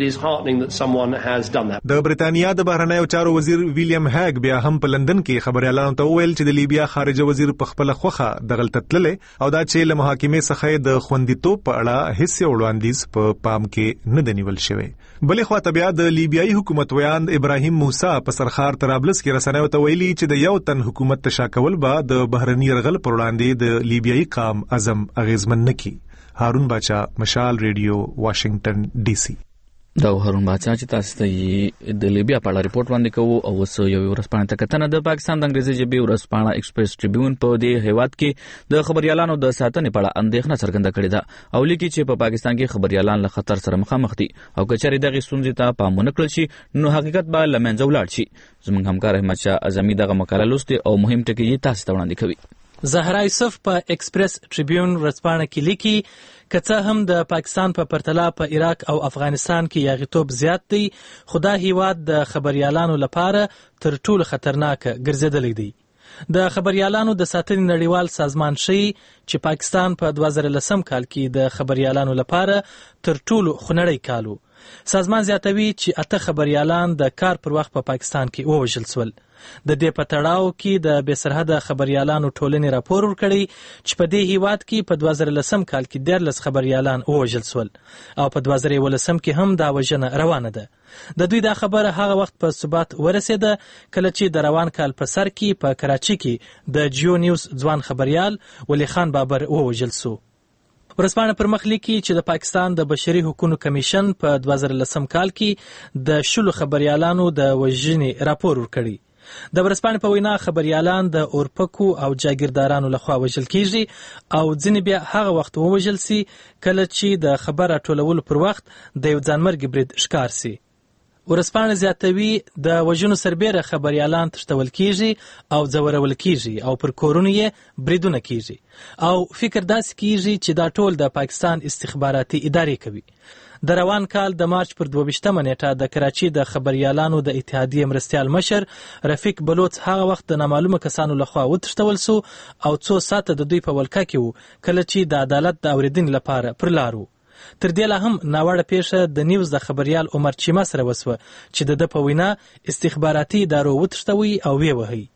د برتانیا د بهرنیو چارو وزیر ویلیام هاګ بیا هم په لندن کې خبريالانو ته وویل چې د لیبیا خارجه وزیر په خپل خوخه دغه تتللې او دا چې له محاکمې څخه د خوندیتوب په اړه هیڅ وړاندیز په پام کې نه دنیول شوی. بلې خواته بیا د لیبیایي حکومت ویاند ابراهیم موسی په سرخار طرابلس کې رسنیو ته ویلي چې د یو تن حکومت تشاکول به د بهرني یرغل پر وړاندې د لیبیایي قام اعظم اغیزمن نکي. هارون باچا، مشال ریډیو، واشنگټن ډي سي. دا هارون باچا چې تاسو ته د لیبیا په اړه ریپورت وړاندې کوو او اوس یو ورځپاڼه ته کتنه د پاکستان د انګریزي ژبې ورځپاڼه ایکسپریس ټریبیون په دې هیواد کې د خبريالانو د ساتنې په اړه اندېښنه څرګنده کړې ده او لیکي چې په پاکستان کې خبريالان له خطر سره مخامخ دي او کچاري دغه ستونزې ته پام ونه کړل شي نو حقیقت به لمنځه ولاړ شي. زموږ همکار احمد شاه اعظمي دغه مقاله لوستي او مهم ټکي یې تاسو ته وړاندې کوي. زهرا یوسف په ایکسپریس ټریبیون ورځپاڼه کې لیکي که څه هم د پاکستان په پرتله په عراق او افغانستان کې یاغیتوب زیات دی خو دا هیواد د خبريالانو لپاره تر ټولو خطرناک ګرځېدلی دی. د خبريالانو د ساتنې نړیوال سازمان ښیي چې پاکستان په دوه زره لسم کال کې د خبريالانو لپاره تر ټولو خونړی کالو. سازمان زیاتوي چې اته خبريالان د کار پر وخت په پا پاکستان کې ووژل شول. د دې په تړاو کې د بې سرحده خبريالانو ټولنې راپور ورکړی چې په دې هیواد کې په دوه زره لسم کال کې دیارلس خبريالان ووژل شول او په دوه زره یولسم کې هم دا وژنه روانه ده. د دوی دا خبره هغه وخت په ثبات ورسېده کله چې د روان کال په سر کې په کراچي کې د جیو نیوز ځوان خبريال ولی خان بابر ووژل شو. ورځپاڼه پر مخ لیکي چې د پاکستان د بشري حقوقو کمیشن په دوه زره لسم کال کې د شلو خبريالانو د وژنې راپور ورکړی. د ورځپاڼې په وینا خبريالان د اورپکو او جاګیردارانو لخوا وژل کیږي او ځینې بیا هغه وخت ووژل سي کله چې د خبر راټولولو پر وخت د یو ځانمرګي برید ښکار سي. ورځپاڼه زیاتوي د وژنو سربیره خبريالان تښتول کیږي او ځورول کیږي او پر کورونو یې بریدونه کیږي او فکر داسې کیږي چې دا ټول د پاکستان استخباراتي ادارې کوي. د روان کال د مارچ پر دوه ویشتمه نیټه د کراچي د خبريالانو د اتحادیې مرستیال مشر رفیق بلوچ هغه وخت د نامعلومه کسانو لخوا وتښتول سو او څو ساعته د دوی په ولکه کې وو کله چې د عدالت د اوریدنې لپاره پر لار وو. تر دې لا هم ناوړه پیښه د نیوز د خبريال عمر چیمه سره وسوه چې د ده په وینا استخباراتي ادارو وتښتوي او ویې وهي.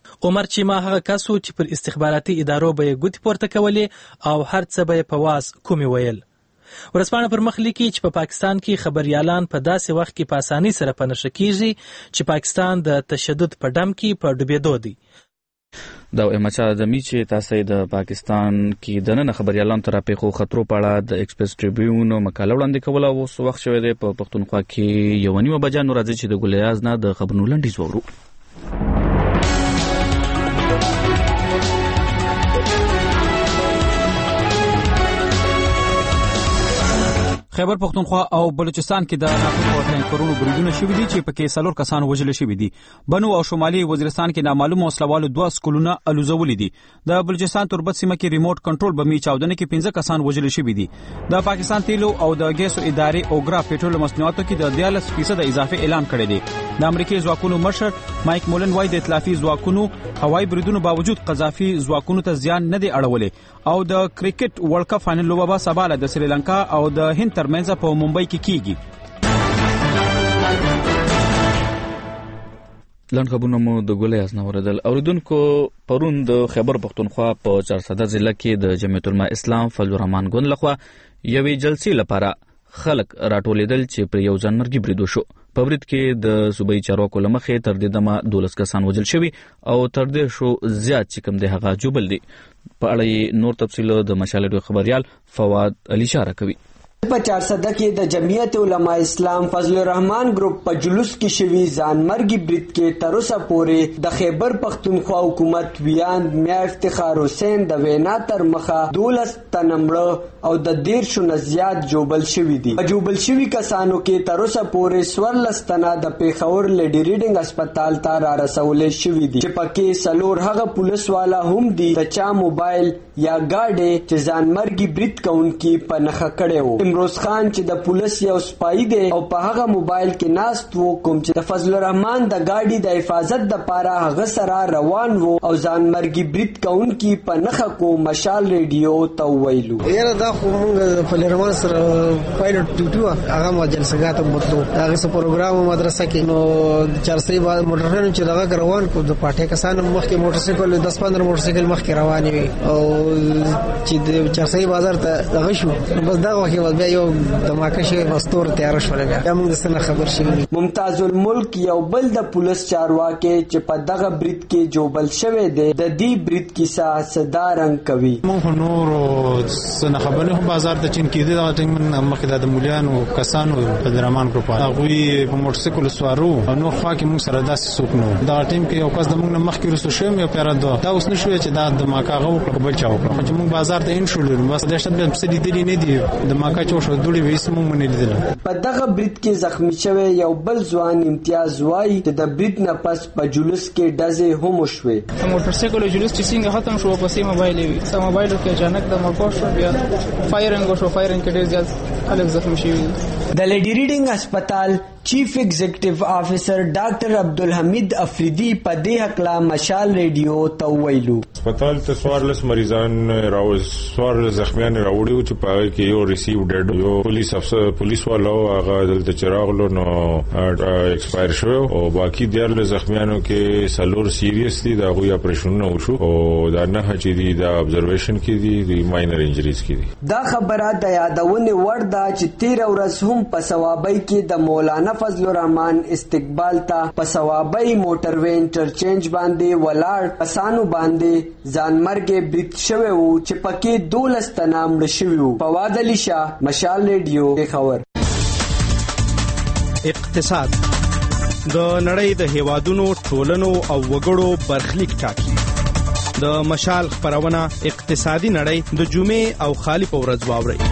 عمر چیما هغه کس و چې پر استخباراتي ادارو به یې ګوتې پورته کولې او هر څه به یې په واز کومې ویل. ورځپاڼه پر مخ لیکي چې په پا پاکستان کې خبريالان په داسې وخت کې په اسانۍ سره په نښه کیږي چې پاکستان د تشدد په ډم کې په ډوبېدو دی. دا احمد شاه اعظمي چې تاسو د پاکستان کې د نن خبريالانو تر پیښو خطرو په اړه د ایکسپریس ټریبیون مقاله وړاندې کوله او اوس وخت شوی دی په پښتونخوا کې یو نیمه بجه نو راځي چې د ګلیاز نه د خبرونو لنډیز وورو. خیبر پختونخوا او بلوچستان کې د ناقصو ټانکرونو بریدونه شوي دي چې پکې څلور کسان وژل شوي دي. بنو او شمالي وزیرستان کې نامعلومه وسلوالو دوه سکولونه الوزولي دي. د بلوچستان تربت سیمه کې ریموټ کنټرول بمي چاودنه کې پنځه کسان وژل شوي دي. د پاکستان تیلو او د ګیسو ادارې اوګرا پېټرول مصنوعاتو کې د دیارلس فیصد اضافه اعلان کړی دی. د امریکای ځواکونو مشر مایک مولن وايي د ائتلافي ځواکونو هوایي بریدونو باوجود قذافي ځواکونو ته زیان نه دی اړولې او د کرکټ ورلد کپ فائنل لوبه سبا د سریلانکا او د هند ترمنځ په ممبئی کې کیږي. لنډ خبرونه مو د ګلیاز نه اوریدل. اوریدونکو پرون د خیبر پختونخوا په چارسده ضلع کې د جمعیت العلماء اسلام فضل الرحمن ګوند لخوا یوې جلسې لپاره خلک راټولېدل چې پر یو ځانمرګي برید وشو. په برید کې د صوبایي چارواکو له مخې تر دې دمه دولس کسان وژل شوي او تر دې شو زیات چې کوم دی هغه جوبل دي. په اړه یې نور تفصیل د مشال ریډیو خبريال فواد علي اشاره کوي. په چارسده کې د جمعیت علماء اسلام فضل الرحمن ګروپ په جلوس کې شوی ځانمرګي برید کې تر اوسه پورې د خیبر پختونخوا حکومت ویاند میا افتخار حسین د وینا تر مخه دولس تنه مړه او د دیرشو نه زیات جوبل شوي دي. په جوبل شوي کسانو کې تر اوسه پورې څوارلس تنه د پیښور لیډي ریډینګ هسپتال ته را رسولې شوي دي چې پکې څلور هغه پولیس والا هم دي د چا موبایل یا گاډي چې ځانمرګي برید کوونکي په نښه کړي وو. امروز خان چې د پولیس یو سپای دی او په هغه موبایل کې ناست وو کوم چې د فضل الرحمن د گاډي د حفاظت د پاره هغه سره روان وو او ځانمرګي برید کوونکي په نښه کو مشال ریډیو ته ویلو. یاره دا خو موږ فضل الرحمن سره پایلټ ډیوټي هغه ما جلسګات بوتلو هغه سره پروګرام مدرسه کې نو چارسي بعد موټرانو چې دغه روان کو د پټه کسان مخکې موټر سایکل دس پندرہ موټر سایکل مخکې روان وي او چې د چارسي بازار ته دغه شو بس دا وخت بیا یو دماکه شوی مستور تیار شول بیا موږ د سره خبر شوی. ممتاز الملک یو بل د پولیس چارواکي چې په دغه برید کې جوبل شوی دی د دې برید کیسه صدارنګ کوي. موږ نور سن خبرونه هم بازار ته چین کېده دا ټینګ مخکې د مولیانو کسانو په درمان ګروپ هغه په موټر سایکل سوارو نو خوا کې موږ سره داسې څوک نو دا ټیم کې یو کس د موږ مخکې رسو شوم یو پیرا دا دا اوس نشوي چې دا د ماکا غو بل چاو چې موږ بازار ته ان شول بس د شته په سړي دلی نه دی د ماکا چوشو دوړي وېسمو منې لیدل. په دغه برید کې زخمی شوی یو بل ځوان امتیاز وایي چې د برید نه پس په جلوس کې ډزې هم وشوې. موټر سایکل جلوس چې څنګه ختم شو پسې موبایل وي سم موبایل کې اچانک د مرګ شو بیا فایرنګ شو فایرنګ کې ډېر زیات خلک زخمی شوي. د لیډي ریډینګ هسپتال چیف ایگزیکټیو افیسر ډاکټر عبدالحمید افریدی په دې حقله مشال ریډیو ته ویلو. هسپتال ته څوارلس مریضان راوځ څوارلس زخمیان راوړي چې په کې یو ریسیو ډیډ یو پولیس افسر پولیس والو هغه دلته چراغلو نو ایکسپایر شو او باقی دیارلس زخمیانو کې سلور سیریس دي دا غوي اپریشن وشو او دا نه چې دي دا ابزرویشن کې دي دی ماینر انجریز کې دي. دا خبره د یادونه ور ده چې تیر ورځ هم په ثوابای کې د مولانا فضل الرحمن استقبال ته په ثوابای موټر وې انټرچینج باندې ولاړ کسانو باندې ځانمرګي برید شوی وو چې پکې دولس تنه مړ شوي وو. فواد علي شاه مشال ریډیو خبر. اقتصاد د نړۍ د هیوادونو ټولنو او وګړو برخلیک ټاکي. د مشال خبرونه اقتصادي نړۍ د جمعې او خالی په ورځ واوري.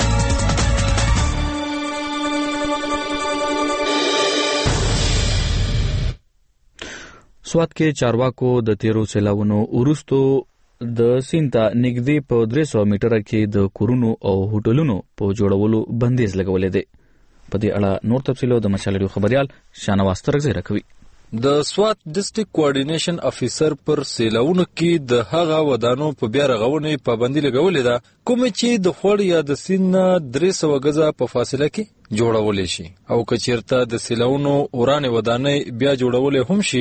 سواد کې چارواکو د تیرو سیلاونو وروستو د سینتا نږدې په درې سوه میټره کې د کورونو او هوټلونو په جوړولو بندیز لګولې دی. په دې اړه نور تفصیل د مشال ریډیو خبريال شانواز ترغزی راکوي. د سوات ډیسټریکټ کوارډینیشن افیسر پر سیلاونو کې د هغه ودانو په بیا رغونې پابندي لګولې ده کوم چې د خور یا د سین درې سوه غزه په فاصله کې جوړولې شي او کچیرته د سیلاونو ورانه ودانې بیا جوړولې هم شي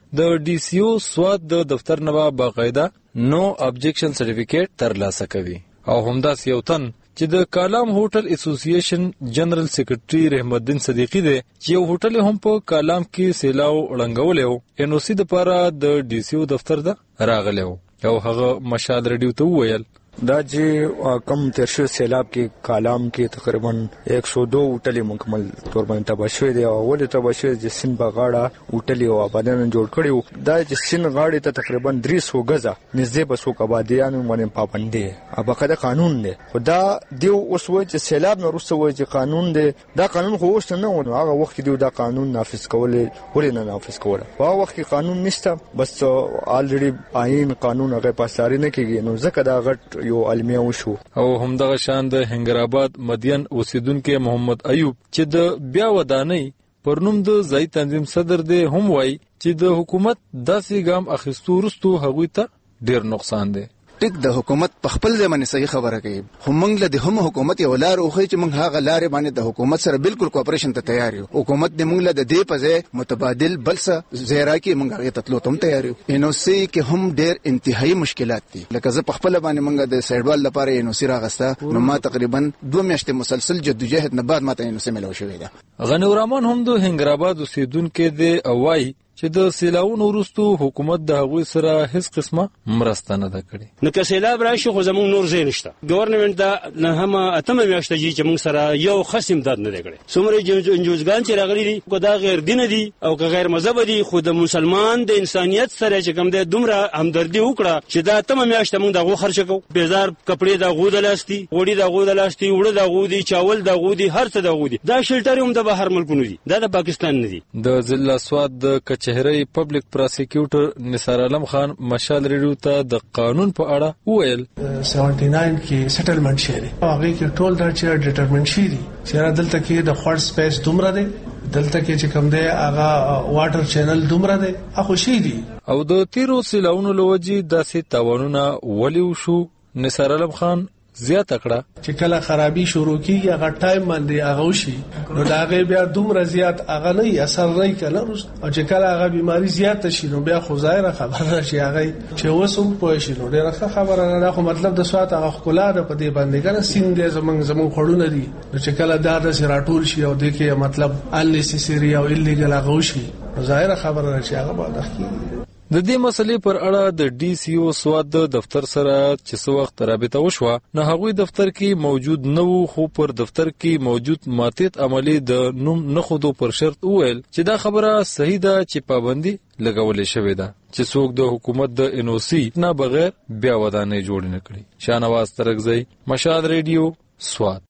د ډي سی او سواد د دفتر نه باقاعده نو ابجیکشن سرټیفیکیټ ترلاسه کوي او همداس یو تن چې د کالام هوټل اسوسییشن جنرال سیکریټري رحمت الدین صدیقی دی چې یو هوټل هم په کالام کې سیلاو وړاندولو ان او سی د لپاره د ډي سی او دفتر ته راغلی او هغه مشال ریډیو ته وویل دا چې کم تیر شو سیلاب کې کالام کې تقریبا ایک سو دو هوټلې مکمل تور باندې تباه شوې دي او ولې تباه شوې چې سیند په غاړه هوټلې او آبادانه جوړ کړي وو دا چې سیند غاړې ته تقریبا درې سوه ګزه نږدې به څوک آبادیانو باندې پابندي او باقاعده قانون دی خو دا دیو اوس وایي چې سیلاب نه وروسته وایي چې قانون دی دا قانون خو اوس نه و نو هغه وخت کې دیو دا قانون نافذ کولی ولې نه نافذ کوله په هغه وخت کې قانون نشته بس آلریډي آئین قانون هغه پاسداري نه کېږي نو ځکه دا غټ یو علمیه وشو او همدغه شان د هنګرآباد مدین اوسیدونکو محمد ایوب چې د بیا ودانۍ پر نوم د ځای تنظیم صدر دی هم وایي چې د حکومت داسې ګام اخیستو وروسته هغوی ته ډیر نقصان دی ټیک د حکومت په خپل ځای باندې صحیح خبره کوي خو موږ له د هم حکومت یو لار اوخی چې موږ هغه لارې باندې د حکومت سره بالکل کوپریشن ته تیار یو حکومت دې موږ له د دې په ځای متبادل بل څه زیرا کې موږ هغه تطلو تم تیار یو انو سی کې هم ډیر انتهایی مشکلات دي لکه زه په خپل باندې موږ د سایډوال لپاره انو سی راغسته نو ما تقریبا دوه میاشتې مسلسل جدوجہد نه بعد ماته انو سی ملو شوې ده غنی الرحمن هم د هنګرآباد اوسیدونکو دی او وایي چې د سیلاونو وروسته حکومت د هغوی سره هیڅ قسمه مرسته نه ده کړې نو که سیلاب راشي خو زموږ نور ځای نشته ګورنمنت دا نه هم اتمه میاشته چې موږ سره یو خصم امداد نه دی کړی څومره انجوزګان چې راغلي دي که دا غیر دینه دي او که غیر مذهبه دي خو د مسلمان د انسانیت سره چې کوم دی دومره همدردي وکړه چې دا اتمه میاشته موږ دغو خرچه کوو بیزار کپړې دغو د لاس دي غوړي دغو د لاس دي وړه دغو دي چاول دغو دي هر څه دغو دي دا شلټر هم د بهر ملکونو دي دا د پاکستان نه دي د ضلع سواد د کچهري پبلک پراسیکیوټر نثار عالم خان مشال ریډیو ته د قانون په اړه وویل سیونټی ناین کې سیټلمنټ شي دي هغه کې ټول دا چې ډیټرمنټ شي دي چې دلته کې د خور سپیس دومره دی دلته کې چې کوم دی هغه واټر چینل دومره دی هغه شي دي او د تیرو سیلاونو لوجي داسې تاوانونه ولیو شو نثار عالم خان زیات کړه چې کله خرابي شروع کیږي هغه ټایم باندې هغه وشي نو دا هغه بیا دومره زیات هغه نه اثر نه کوي او چې کله هغه بیماری زیات شي نو بیا خو ظاهره خبره شي هغه چې وسوم پوه شي نو ډیره خبره نه خو مطلب د سوات هغه خلا ده په دې باندې کنه سین دې زمنګ زمون خړونه دي نو چې کله دا د سراټول شي او د کې مطلب انلیسيسری او الیګل هغه وشي ظاهره خبره شي هغه باندې د دې مسلې پر اړه د ډي سی او سواد د دفتر سره چې څو وخت رابطه وشوه نو هغوی دفتر کې موجود نه وو خو پر دفتر کې موجود ماتیت عملی د نوم نه خودو پر شرط وویل چې دا خبره صحیح ده چې پابندي لګولې شوې ده چې څوک د حکومت د ان او سی نه بغیر بیا ودانۍ جوړ نه کړي شاهنواز ترکزی مشال ریډیو سواد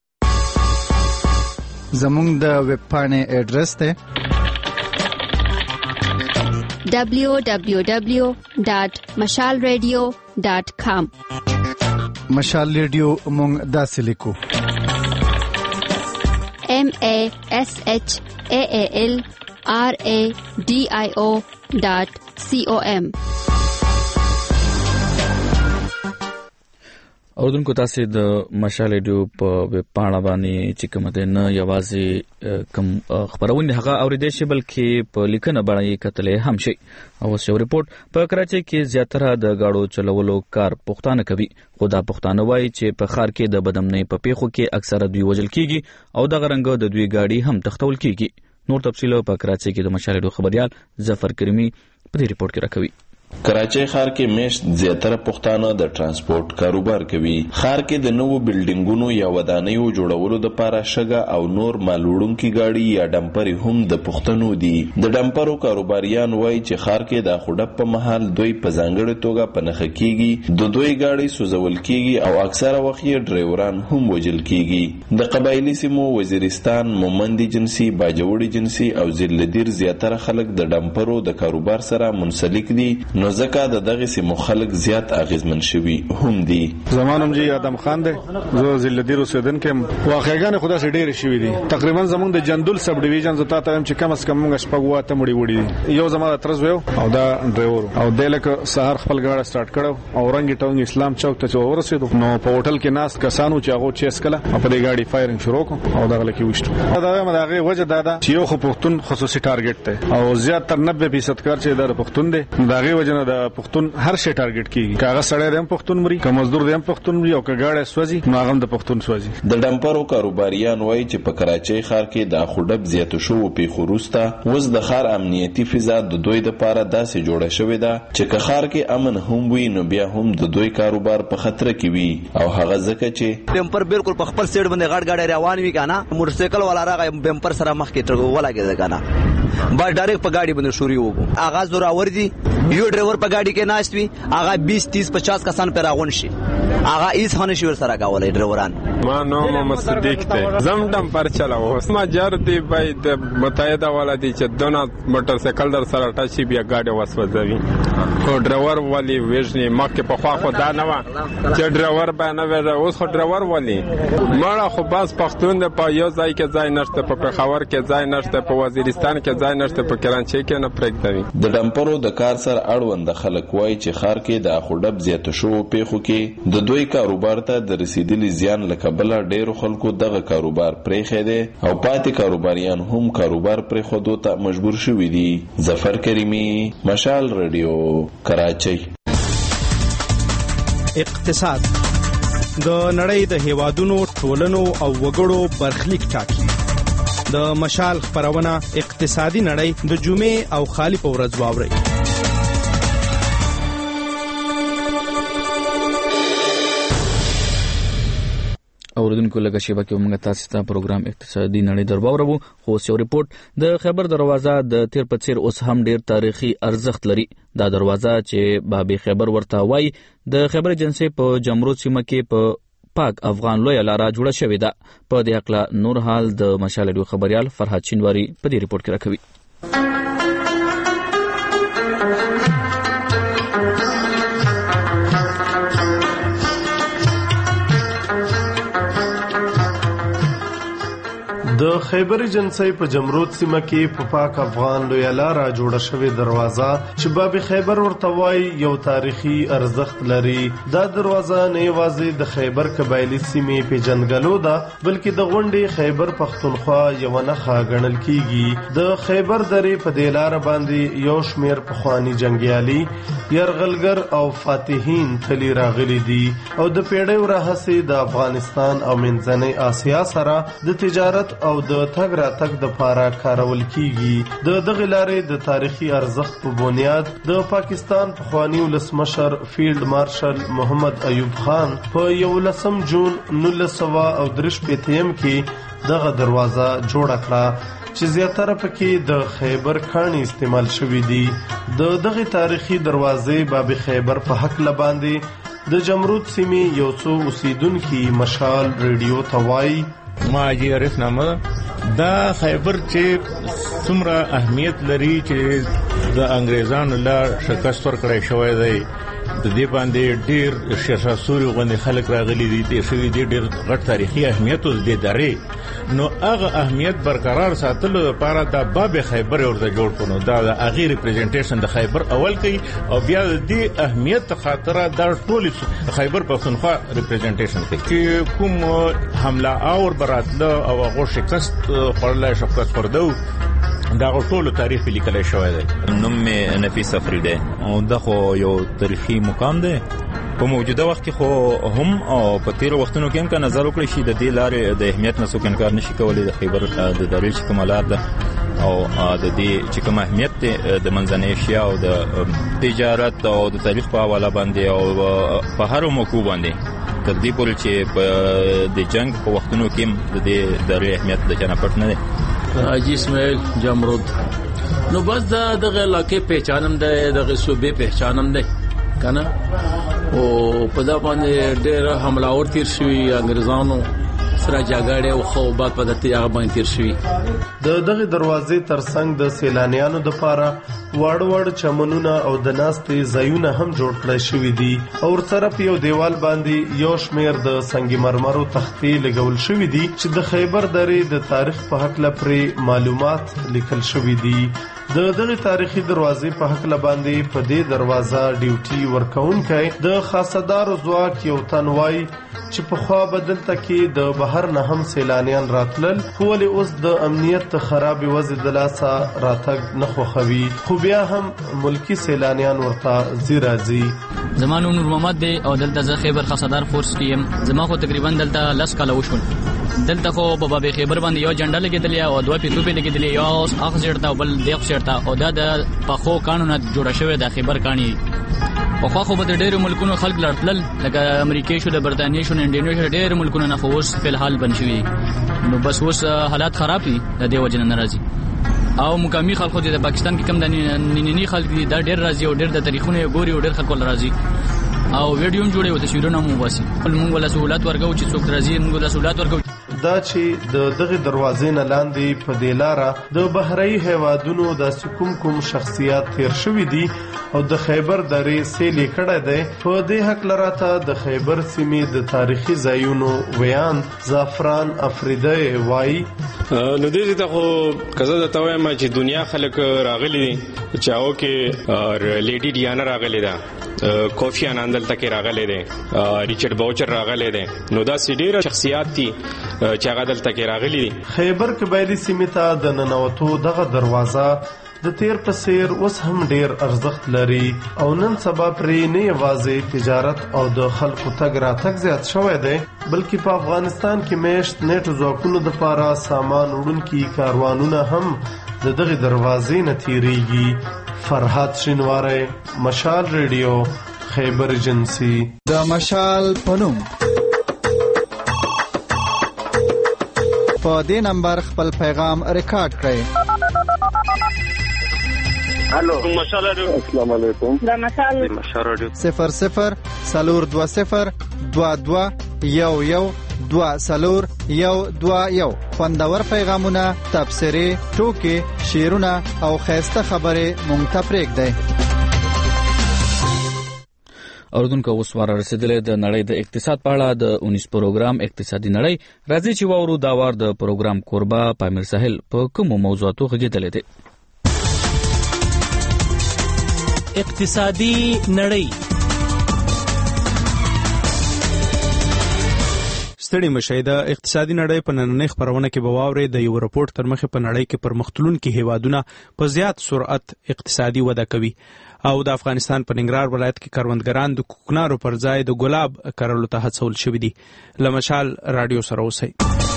زموږ د ویب پاڼې اډرس ته double-u double-u double-u dot mashal radio dot com مشال ریډیو مونږ داسې لیکو M A S H A A L R A D I O dot C O M اوردونکو تاسو د مشال ریډیو په ویب پاڼه باندې چې کوم د نه یوازې کم خبرونه هغه اوریدل شي بلکې په لیکنه باندې کتلې هم شي او یو ریپورت په کراچۍ کې زیاتره د گاډو چلولو کار پښتانه کوي خو دا پښتانه وایي چې په خار کې د بدمنۍ په پیښو کې اکثره دوی وژل کیږي او د غرنګ د دوی گاډي هم تختول کیږي نور تفصیل په کراچۍ کې د مشال ریډیو خبريال ظفر کریمی په دې ریپورت کې راکوي کراچۍ ښار کې میشت زیاتره پښتانه د ترانسپورت کاروبار کوي. ښار کې د نوو بلډینګونو یا ودانیو جوړولو لپاره شګه او نور مالوړونکي گاډي یا ډمپرې هم د پښتنو دي. د ډمپرو کاروباریان وایي چې ښار کې د خوډپ په مهال دوی په ځانګړې توګه په نښه کیږي، د دوی گاډي سوځول کیږي او اکثره وخت یې ډرایوران هم وژل کیږي. د قبایلی سیمو وزیرستان، مومند جنسي، باجوړي جنسي او زلدیر زیاتره خلک د ډمپرو د کاروبار سره منسلک دي. نو ځکه د دغه سیمو خلک زیات اغیزمن شوي هم دي. زمانم جی آدم خان دی، زه زلدیر اوسیدونکم. واقعګان خدا سره ډېر شوي دي. تقریبا زمونږ د جندول سب ډیویژن زتا ته چې کم اس کم موږ شپږ واته مړي وړي. یو زما ترز ویو او دا ډرایور او د لکه سحر خپل غاړه سٹارټ کړو او رنګ ټاونګ اسلام چوک ته ورسېدو. نو په هوټل کې ناس کسانو چې هغه چیس کله په دې گاډي فایرینګ شروع کړ او دا غل کې وشته. دا هم دغه وجه دا ده چې یو خو پښتون خصوصي ټارګټ ته او زیات تر نوي فیصد کار چې د پښتون دی. دغه وجه نه د پښتون هر شی ټارګټ کیږي. کاغه سړی هم پښتون مري، که مزدور دی هم پښتون مري او که گاډي سوځي نو هغه د پښتون سوځي. د ډمپرو کاروباریان وایي چې په کراچۍ ښار کې د خډب زیاتو شو په خوروسته وز د ښار امنیتي فضا د دوی د پاره داسې جوړه شوې ده چې که ښار کې امن هم وي نو بیا هم د دوی کاروبار په خطر کې وي او هغه ځکه چې بمپر بالکل په خپل سیټ باندې غړ غړ روان وي کنه، موټر سایکل والا راغی بمپر سره مخ کې ټرګو ولاګي کنه، با ډایرکټ په گاډي باندې شوري وو. اغاز زوراور دي، یو ډرایور په گاډي کې ناشت وي، هغه بیس تیس پچاس کسان پر راغون شي، هغه ایس خانه شي ور سره کاولای ډرایوران. ما نوم مصدیق ته زم ډمپر چلاو اسما جر دی بای د متحده والا دي چې دونه موټر سایکل در سره ټاچي بیا گاډي وسوځوي. خو ډرایور والی وژني مکه په خوا خو دا نه و چې ډرایور به نه وره، اوس خو ډرایور والی مړه خو بس پښتون د په یو ځای کې ځای نشته، په پېښور کې ځای نشته، په وزیرستان کې ځای نشته، په کراچۍ کې نه پرېږدوي. د ډمپرو د کار سره اړوند خلک وایي چې ښار کې د خډب زیاتو شو پیښو کې د دوی کاروبار ته د رسیدلي زیان له کبله ډېرو خلکو دغه کاروبار پرېښی دی او پاتې کاروباریان هم کاروبار پرېښودو ته مجبور شوي دي. ظفر کریمي، مشال رادیو، کراچۍ. اقتصاد د نړۍ د هیوادونو ټولنو او وګړو برخلیک ټاکي. د مشال خبرونه اقتصادي نړۍ د جمعې او خالی په ورځ واوري. اوردونکو لږه شیبه کې موږ تاسو ته پروګرام اقتصادي نړۍ درباورو. خو یو ریپورت د خیبر دروازه د تیر په څیر اوس هم ډیر تاریخي ارزښت لري. دا دروازه چې باب خیبر ورته وایي د خیبر ایجنسی په جمرود سیمه کې په پاک افغان لوی لاره جوړه شوې ده. په دې حق نور حال د مشال ډیو خبريال فرحت چینواری په دې ریپورت کې راکوي. د خیبر ایجنسی په جمرود سیمه کې په پاک افغان لوی لاره جوړه شوې دروازه چې باب خیبر ورته وایي یو تاریخي ارزښت لري. دا دروازه نه یوازې د خیبر قبایلی سیمې پیژندګلو ده بلکې د غونډې خیبر پښتونخوا یو نښه ګڼل کیږي. د خیبر درې په دې لاره باندې یو شمیر پخوانی جنگیالي، یرغلګر او فاتحین تلي راغلي دي او د پیړیو راهیسې د افغانستان او منځنۍ اسیا سره د تجارت او د تګ راتګ د پاره کارول کیږي. د دغه لارې د تاریخي ارزښت په بنیاد د پاکستان پخوانی ولسمشر فیلډ مارشل محمد ایوب خان په یولسم جون نولس سوه او درې شپېتم کې دغه دروازه جوړه کړه چې زیاتره پکې د خیبر کاڼي استعمال شوي دي. د دغه تاریخي دروازې باب خیبر په حق لباندې د جمرود سیمې یو څو اوسیدونکي مشال ریډیو ته وایي ما جی عارف نامه دا خیبر چې څومره اهمیت لري چې د انګریزانو لا شکست ورکړی شوی دی. د دې باندې ډیر شرسوري غونډې خلک راغلي دي، د شوی دي ډیر غټ تاریخي اهمیت او د درې نو هغه اهمیت برقرار ساتلو لپاره د باب خیبر ورته جوړ کړو. دا د اغي ریپرزنټیشن د خیبر اول کوي او بیا د دې اهمیت خاطره د ټول خیبر پښتونخوا ریپرزنټیشن کوي چې کوم حمله اور براتله او هغه شکست خورلای شفقت پردو دا ټول تاریخ لیکل شوی دی. نوم می نفیس افریدی او دا خو یو تاریخي مقام دی. په موجوده وخت کې خو هم او په تیر وختونو کې هم که نظر وکړي شي د دې لارې د اهمیت نه څوک انکار نشي کولی. د خیبر د درې چې کومه لار ده او د دې چې کوم اهمیت دی د منځنۍ اشیا او د تجارت او د تاریخ په حواله باندې او په هر موقع باندې تر دې پورې چې په د جنگ په وختونو کې د دې درې اهمیت د جنا پټ نه دی. حاجی اسماعیل جمرود نو بس دا دغه علاقې پہچانم ده، دغه صوبې پہچانم ده کنه او په دا باندې ډېر حمله اور تیر شوی انګريزانو سره جاګړې او خو باد په دته هغه باندې تیر شوی. د دغه دروازې ترڅنګ د سیلانیانو د پاره وړ وړ چمنونه او د ناستې ځایونه هم جوړ کړل شوی دي او سره په یو دیوال باندې یو شمیر د سنگ مرمرو تختې لګول شوی دي چې د خیبر درې د تاریخ په حق لپاره معلومات لیکل شوی دي. د دغه تاریخي دروازې په حق باندې په دې دروازه ډیوټي ورکونکي د خاصدار ځواک یو تنوي چې په خوا بدلته کې د بهر نه هم سیلانیان راتلل خو له اوس د امنیت خراب وضع د لاسه راتګ نه خوخوي خو بیا هم ملکی سیلانیان ورته زیرازي. زمانو نور محمد دی او دلته زه خیبر خاصدار فورس کې زما خو تقریبا دلته لاس کاله وشول. دلته خو په باب خیبر باندې یو جنډه لګیدلې او دوه پیټو په لګیدلې یو اخ زړتا او بل دیغ زړتا او دا د پخو قانون جوړ شوی د خیبر کانی په خو خو به ډېر ملکونو خلک لړتل لکه امریکا شو د برتانیې شو انډونیشیا ډېر ملکونو نه خو اوس په حال بنشوي نو بس اوس حالات خراب دي د دې وجه نه ناراضي او مقامی خلکو د پاکستان کې کم د نننی خلک دي دا ډېر راضي او ډېر د تاریخونو ګوري او ډېر خلکو راضي او ویډیو جوړي او تصویرونه مو واسي موږ ولا سہولت ورکو چې څوک راضي موږ ولا سہولت ورکو. دا چې د دغه دروازې نه لاندې په دلاره د بهري هوادونو د کوم کوم شخصیات تیر شوی دي او د خیبر درې سیلې کړه ده په دې حق لراته د خیبر سیمې د تاریخي ځایونو ویان زعفران افریده وای. نو دې ته خو کزه د توه ما چې دنیا خلک راغلي دي چاو کې لیډي ډیانا راغلي ده کوفی انان دلته کې راغلي دي ریچارډ باوچر راغلي دي نو دا سیډیر شخصیات دي چې هغه دلته کې راغلي دي. خیبر قبایلی سیمې ته د ننوتو دغه دروازه د تیر په سیر اوس هم ډیر ارزښت لري او نن سبا پرې نه یوازې تجارت او د خلکو تګ راتګ زیات شوی دی بلکې په افغانستان کې میشت نیټ ځواکونو د پاره سامان وړونکي کاروانونه هم د دغه دروازې نه تیریږي. فرحات شینواری، مشال ریډیو، خیبر ایجنسی. د مشال پنوم په دې نمبر خپل پیغام ریکارډ کړئ. الو مشال رادیو. السلام علیکم. دا مشال مشال رادیو صفر صفر سلور دو صفر دو دو یو یو دو سلور یو دو یو. خوندور پیغامونه، تبصرې، ټوکې، شعرونه او خیسته خبرې مونږ ته پرېږدئ. اوردونکو اوس واره رسیدلې د نړۍ د اقتصاد په اړه د اونیس پروګرام اقتصادي نړۍ راځي چې واورو دا وار د پروګرام کوربه پامیر ساحل په کومو موضوعاتو غږېدلې دي. اقتصادي نړۍ. ستړي مشه د اقتصادي نړۍ په نننۍ خبرونه کې به واورئ د یو راپورټ تر مخه په نړۍ کې پرمختلونکي هیوادونه په زیات سرعت اقتصادي وده کوي او د افغانستان په ننګرهار ولایت کې کروندګران د کوکنارو پر ځای د ګلاب کرلو ته هڅول شوي دي. له مشال رادیو سره اوسئ.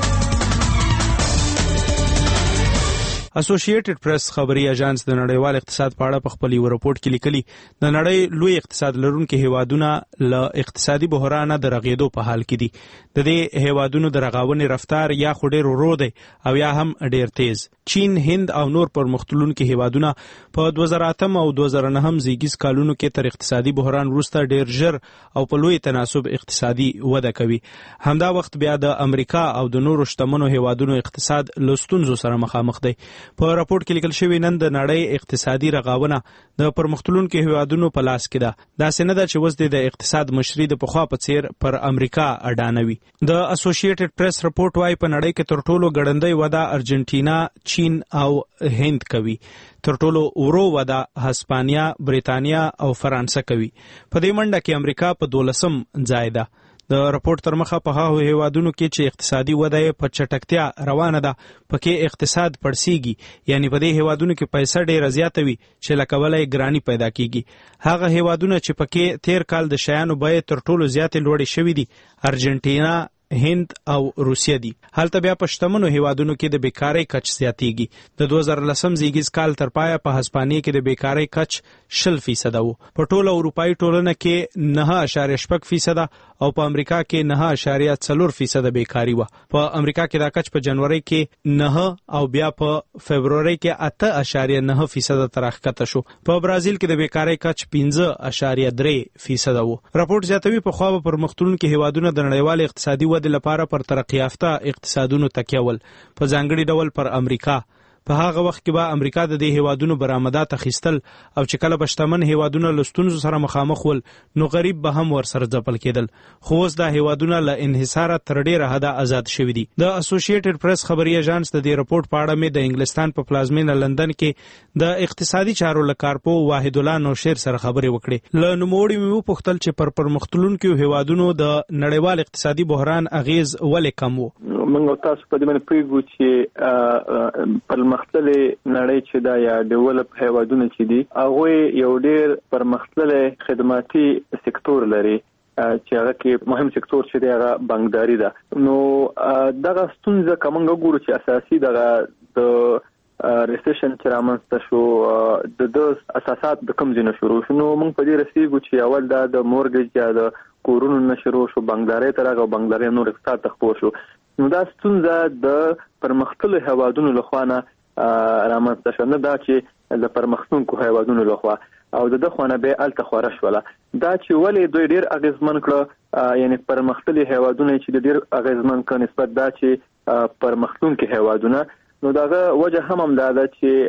اسوسییټډ پریس خبري اژانس د نړیوال اقتصاد په اړه په خپل یو راپورټ کې لیکلي د نړۍ لوی اقتصاد لرونکي هیوادونه له اقتصادي بحران د رغېدو په حال کې دي. د دې هیوادونو د رغاونې رفتار یا خو ډېر ورو دی او یا هم ډېر تیز. چین، هند او نور پرمختلونکي هیوادونه په دوه زره اتم او دوه زره نهم زیږیز کالونو کې تر اقتصادي بحران وروسته ډېر ژر او په لوی تناسب اقتصادي وده کوي. همدا وخت بیا د امریکا او د نورو شتمنو هیوادونو اقتصاد له ستونزو سره مخامخ دی. په راپورټ کې لیکل شوی نن د نړۍ اقتصادي رغاونه د پرمختلونکو هیوادونو په لاس کې ده. داسې نه ده چې اوس د اقتصاد مشري د پخوا په څیر پر امریکا اډانوي. د اسوسییټډ پریس راپورټ وايي په نړۍ کې تر ټولو ګړندۍ وده ارجنټینا، چین او هند کوي. تر ټولو ورو وده هسپانیا، بریتانیا او فرانسه کوي. په دې منډه کې امریکا په دولسم ځای ده. د راپورټ تر مخه په هغو هیوادونو کې چې اقتصادي وده په چټکتیا روانه ده پکې اقتصاد پړسیږي، یعنی په دې هیوادونو کې پیسې ډېره زیاته وي چې لکولای ګرانی پیدا کیږي. هغه هیوادونه چې پکې تیر کال د شیانو بیې تر ټولو زیاتې لوړې شوې دي ارجنټینا، هند او روسیه دي. هلته بیا په شتمنو هیوادونو کې د بیکارۍ کچ زیاتیږي. د دوه زره لسم زیږیز کال تر پایه په هسپانیې کې د بیکارۍ کچ شل فیصده و. په ټوله اروپایي ټولنه کې نه اشاریه شپږ فیصده او په امریکا کې نه اشاریه څلور فیصده بیکاری و. په امریکا کې دا کچ په جنوري کې نه او بیا په فبروري کې اته اشاریه نه فیصده تر راښکته شو. په برازیل کې د بیکارۍ کچ پنځه اشاریه درې فیصده و. راپورټ زیاتوي په خوا پرمختلونکي هیوادونه د نړیوال اقتصادي ودې ودې لپاره پر ترقی یافته اقتصادونو تکیه ول، په ځانګړي ډول پر امریکا. په هغه وخت کې به امریکا د دې هیوادونو برآمدات اخیستل او چې کله به شتمن هیوادونه له ستونزو سره مخامخ ول نو غریب به هم ورسره ځپل کېدل. خو اوس دا هیوادونه له انحصاره تر ډېره حده آزاد شوي دي. د اسوسییټډ پریس خبري ایجانس د دې رپورټ په اړه مې د انګلستان په پلازمینه لندن کې د اقتصادي چارو له کارپو واحد الله نوشیر سره خبرې وکړې. له نوموړي مې وپوښتل چې پر پرمختلونکو هیوادونو د نړیوال اقتصادي بحران اغیز ولې کم و. موږ تاسو په دې باندې پوهیږو چې پرمختللې نړۍ چې دا یا ډیولپ هیوادونه چې دي هغه یو ډېر پرمختللې خدماتي سکتور لري چې هغه کې مهم سکتور چې دی هغه بانکداري ده. نو دغه ستونزه کومه ګورو چې اساسي دغه د ریسیشن چې رامنځته شو د د اساسات د کم ځینو شروع شو. نو موږ په دې رسیدو چې اول دا د مورګیج یا د کورونو نشرو شو، بانکداري تر هغه بانکداري نور اقتصاد تخپور شو. نو دا ستونزه د پرمختللو هیوادونو لخوا نه رامنځته شو، نه دا چې د پرمختونکو هیوادونو لخوا او د دغه به الته خوره شوله. دا چې ولې دوی ډیر اغیزمن کړ، یعنی پرمختللي هیوادونه چې ډیر اغیزمن کړ نسبت دا چې پرمختونکو هیوادونه، نو داغه وجه هم هم دا ده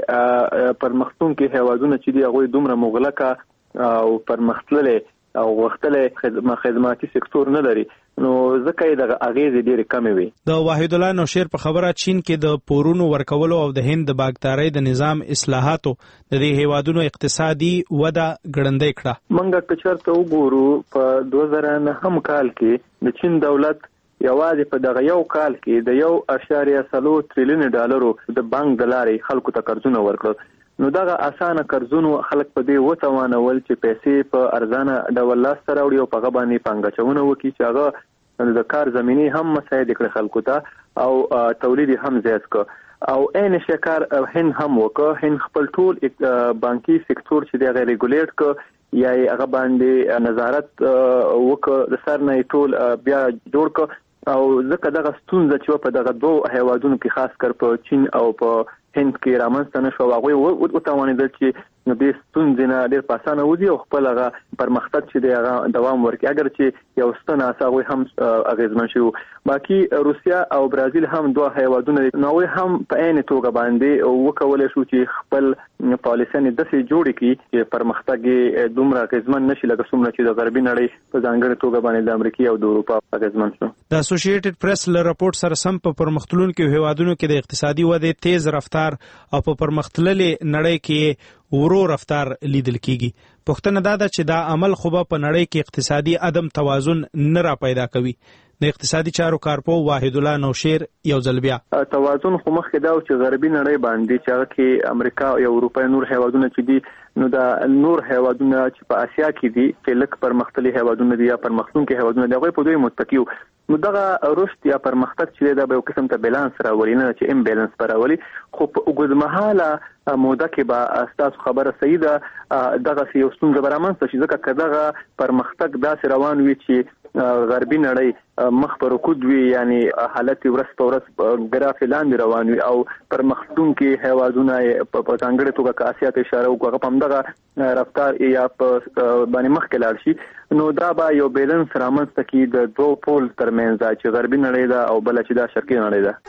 چې پرمختونکو هیوادونه چې دی هغه دومره مغلقه او پرمختللي او وختله خدماتي سکتور نه لري، نو ځکه یې دغه اغیز ډېرې کمې وي. د واحد الله نوشیر په خبره چین کې د پورونو ورکولو او د هند د بانکدارۍ د نظام اصلاحاتو د دې هیوادونو اقتصادي وده ګړندۍ کړه. موږ که چېرته وګورو په دوه زره نهم کال کې د چین دولت یوازې په دغه یو کال کې د یو اعشاریه څلور تریلیون ډالرو د بانک د لارې خلکو ته قرضونه ورکړل. نو دغه اسانه قرضونو خلک په دې وتوانول چې پیسې په ارزانه ډول لاس ته راوړي او په هغه باندې پانګاچونه وکړي چې هغه د کار زمینی هم مساعد کړي خلکو ته او تولید هم زیات کړ او عین شکار هند هم وکړ. هند خپل ټول بانکي سکتور چې دی ریګولیټ کړ یا هغه باندې نظارت وکړ، د سر نه ټول بیا جوړ کړ او ځکه دغه ستونزه چې په دغه دوه هیوادونو کې خاص کر په چین او په هند کې رامنځته نشو، هغه وتوانېدل چې د ستونزې نه ډېر په اسانه وځي او خپل هغه پرمختګ چې دی هغه دوام ورکړي، اگر چې یو ستنه هغه هم اغیزمن شي. باقي روسیا او برازیل هم دوه هیوادونه نو هم په عین توګه باندې وکولای شو چې خپل پالیسۍ داسې جوړې کړي چې پرمختګ دومره اغیزمن نشي لکه څومره چې د غربي نړۍ په ځانګړي توګه باندې د امریکا او د اروپا اغیزمن شو. د اسوسییټډ پریس له راپورټ سره سم په پرمختلونکو هیوادونو کې د اقتصادي ودې تیز رفتار او په پرمختللي نړۍ کې ورو رفتار لیدل کیږي. پښتنه دا ده چې دا عمل خو په نړۍ کې اقتصادي عدم توازن نه را پیدا کوي. د اقتصادي چارو کارپو واحد الله نوشیر یو ځل بیا توازن خو مخکې دا چې غربي نړۍ باندې چې هغه کې امریکا او اروپا نور هیوادونه چې دي نو دا نور هیوادونه چې په اسیا کې دي چې لکه پرمختللي هیوادونه دي یا پرمختونکو هیوادونه دي هغه په دوی متکیو، نو دغه رشد یا پرمختګ چې دا به یو قسم ته بیلانس راولي، نه چې ام بیلانس راولي. خو په اوږدمهاله موده کې به تاسو خبره صحیح ده دغه یو ستونزه برامنځته شي، ځکه که دغه پرمختګ داسې روان وي چې غربي نړۍ مخ پر رکود وي، یعنی حالت ورځ په ورځ ګراف لاندې روان وي او پرمختونکو هیوادونه په ځانګړي توګه که اسیا ته اشاره وکړو هغه هم دغه رفتار یا په باندې مخکې لاړ شي، نو دا به یو بیلنس رامنځته کړي د دوه پول ترمنځ چې غربي نړۍ ده او بل چې دا شرقي نړۍ ده.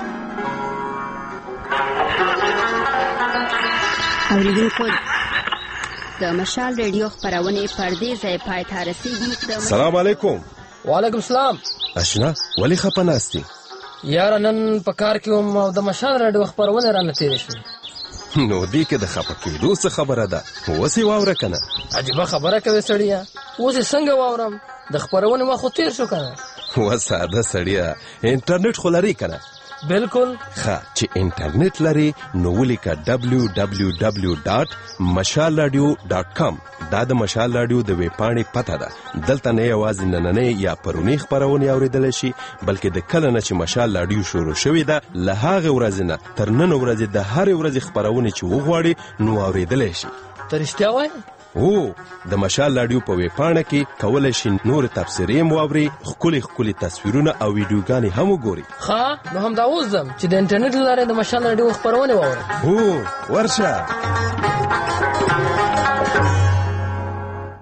اوریدونکو د مشال ریډیو خبرونه پردې ځای پای ته رسیدي. سلام علیکم. وعلیکم السلام. اشنا ولی خپناستی یار نن په کار کې هم د مشال ریډیو خبرونه را نتیری شو. نو دی کې د خپکې دوه خبره ده وسی واوره کنه. عجیب خبره کوي سړیا، اوس څنګه واورم؟ د خبرونه ما خو تیر شو کنه. و ساده سړیا انټرنیټ خلاري کنه. بالکل ښه چې انټرنیټ لري نو ولیکه دبلیو دبلیو دبلیو ډاټ مشال رادیو ډاټ کام. دا د مشال رادیو د ویب پاڼې پته ده. دلته نه یوازې نننۍ یا پرونی خبرونه اوریدل شي بلکې د کله نه چې مشال رادیو شروع شوې ده له هغه ورځې نه تر نن ورځې د هر ورځې خبرونه چې وغواړي نو اوریدل شي. ترشتیا وای او د مشال رادیو په ویب پاڼه کې کولای شي نور تفسیرې مواوري، خولي خولي تصویرونه او ویډیوګانې هم وګوري. ښه نو هم دا وزم چې د انټرنیټ لاره د مشال رادیو خبرونه واورم. هو ورشه.